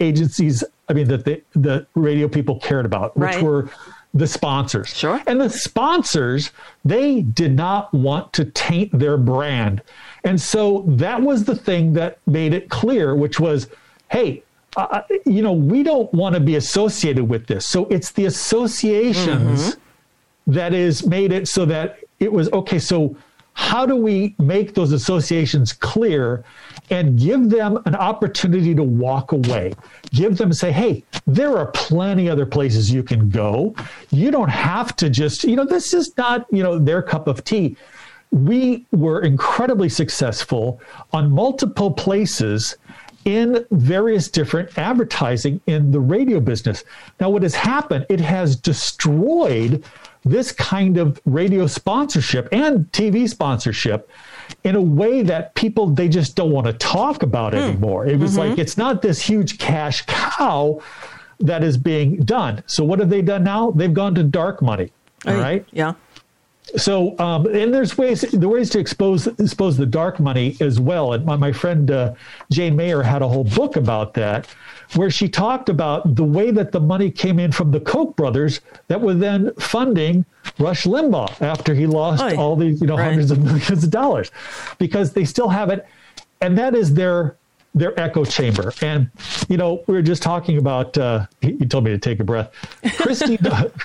radio people cared about, which were the sponsors. Sure. And the sponsors, they did not want to taint their brand. And so that was the thing that made it clear, which was, hey, we don't want to be associated with this. So it's the associations that is made it so that it was, okay, so how do we make those associations clear and give them an opportunity to walk away? Give them, say, hey, there are plenty other places you can go. You don't have to just, this is not, their cup of tea. We were incredibly successful on multiple places in various different advertising in the radio business. Now, what has happened, it has destroyed this kind of radio sponsorship and TV sponsorship in a way that people, they just don't want to talk about anymore. It was like, it's not this huge cash cow that is being done. So what have they done now? They've gone to dark money. All right. Yeah. So, and there's ways to expose the dark money as well. And my friend Jane Mayer had a whole book about that, where she talked about the way that the money came in from the Koch brothers that were then funding Rush Limbaugh after he lost all these, hundreds of millions of dollars, because they still have it, and that is their echo chamber. And, we were just talking about, you told me to take a breath, Kristi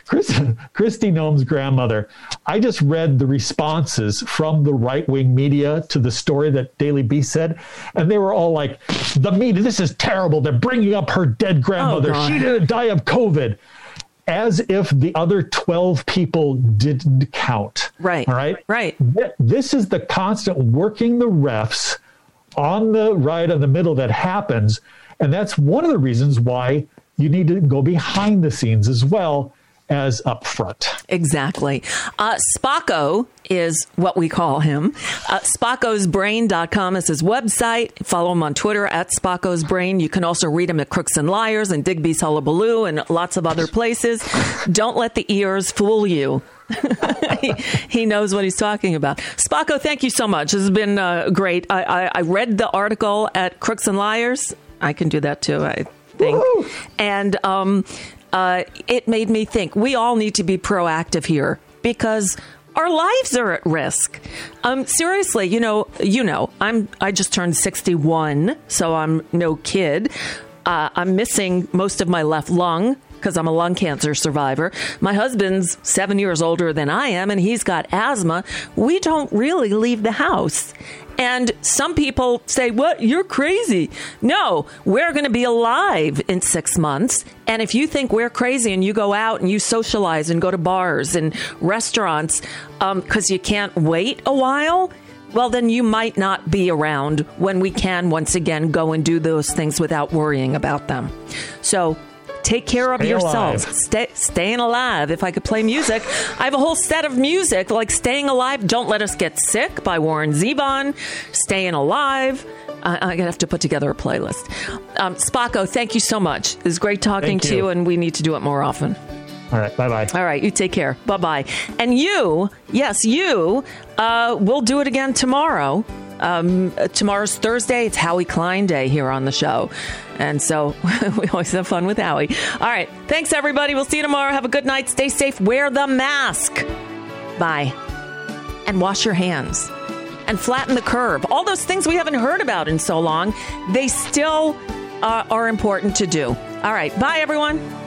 Noem's grandmother. I just read the responses from the right-wing media to the story that Daily Beast said, and they were all like, the media, this is terrible. They're bringing up her dead grandmother. She didn't die of COVID. As if the other 12 people didn't count. Right. All right? Right. This is the constant working the refs on the right and the middle that happens. And that's one of the reasons why you need to go behind the scenes as well as upfront. Exactly. Spocko is what we call him. SpockosBrain.com is his website. Follow him on Twitter at Spocko's Brain. You can also read him at Crooks and Liars and Digby's Hullabaloo and lots of other places. Don't let the ears fool you. he knows what he's talking about. Spocko, thank you so much. This has been great. I read the article at Crooks and Liars. I can do that too, I think. Woo-hoo! And it made me think we all need to be proactive here because our lives are at risk. Seriously, I just turned 61, so I'm no kid. I'm missing most of my left lung because I'm a lung cancer survivor. My husband's 7 years older than I am, and he's got asthma. We don't really leave the house. And some people say, what? You're crazy. No, we're going to be alive in 6 months. And if you think we're crazy and you go out and you socialize and go to bars and restaurants because you can't wait a while, well, then you might not be around when we can once again go and do those things without worrying about them. So take care of yourselves. Staying alive. If I could play music, I have a whole set of music like Staying Alive, Don't Let Us Get Sick by Warren Zevon, Staying Alive. I'm going to have to put together a playlist. Spocko, thank you so much. It was great talking to you, and we need to do it more often. All right. Bye-bye. All right. You take care. Bye-bye. And you, we'll do it again tomorrow. Tomorrow's Thursday. It's Howie Klein Day here on the show. And so we always have fun with Howie. All right. Thanks, everybody. We'll see you tomorrow. Have a good night. Stay safe. Wear the mask. Bye. And wash your hands. And flatten the curve. All those things we haven't heard about in so long, they still are important to do. All right. Bye, everyone.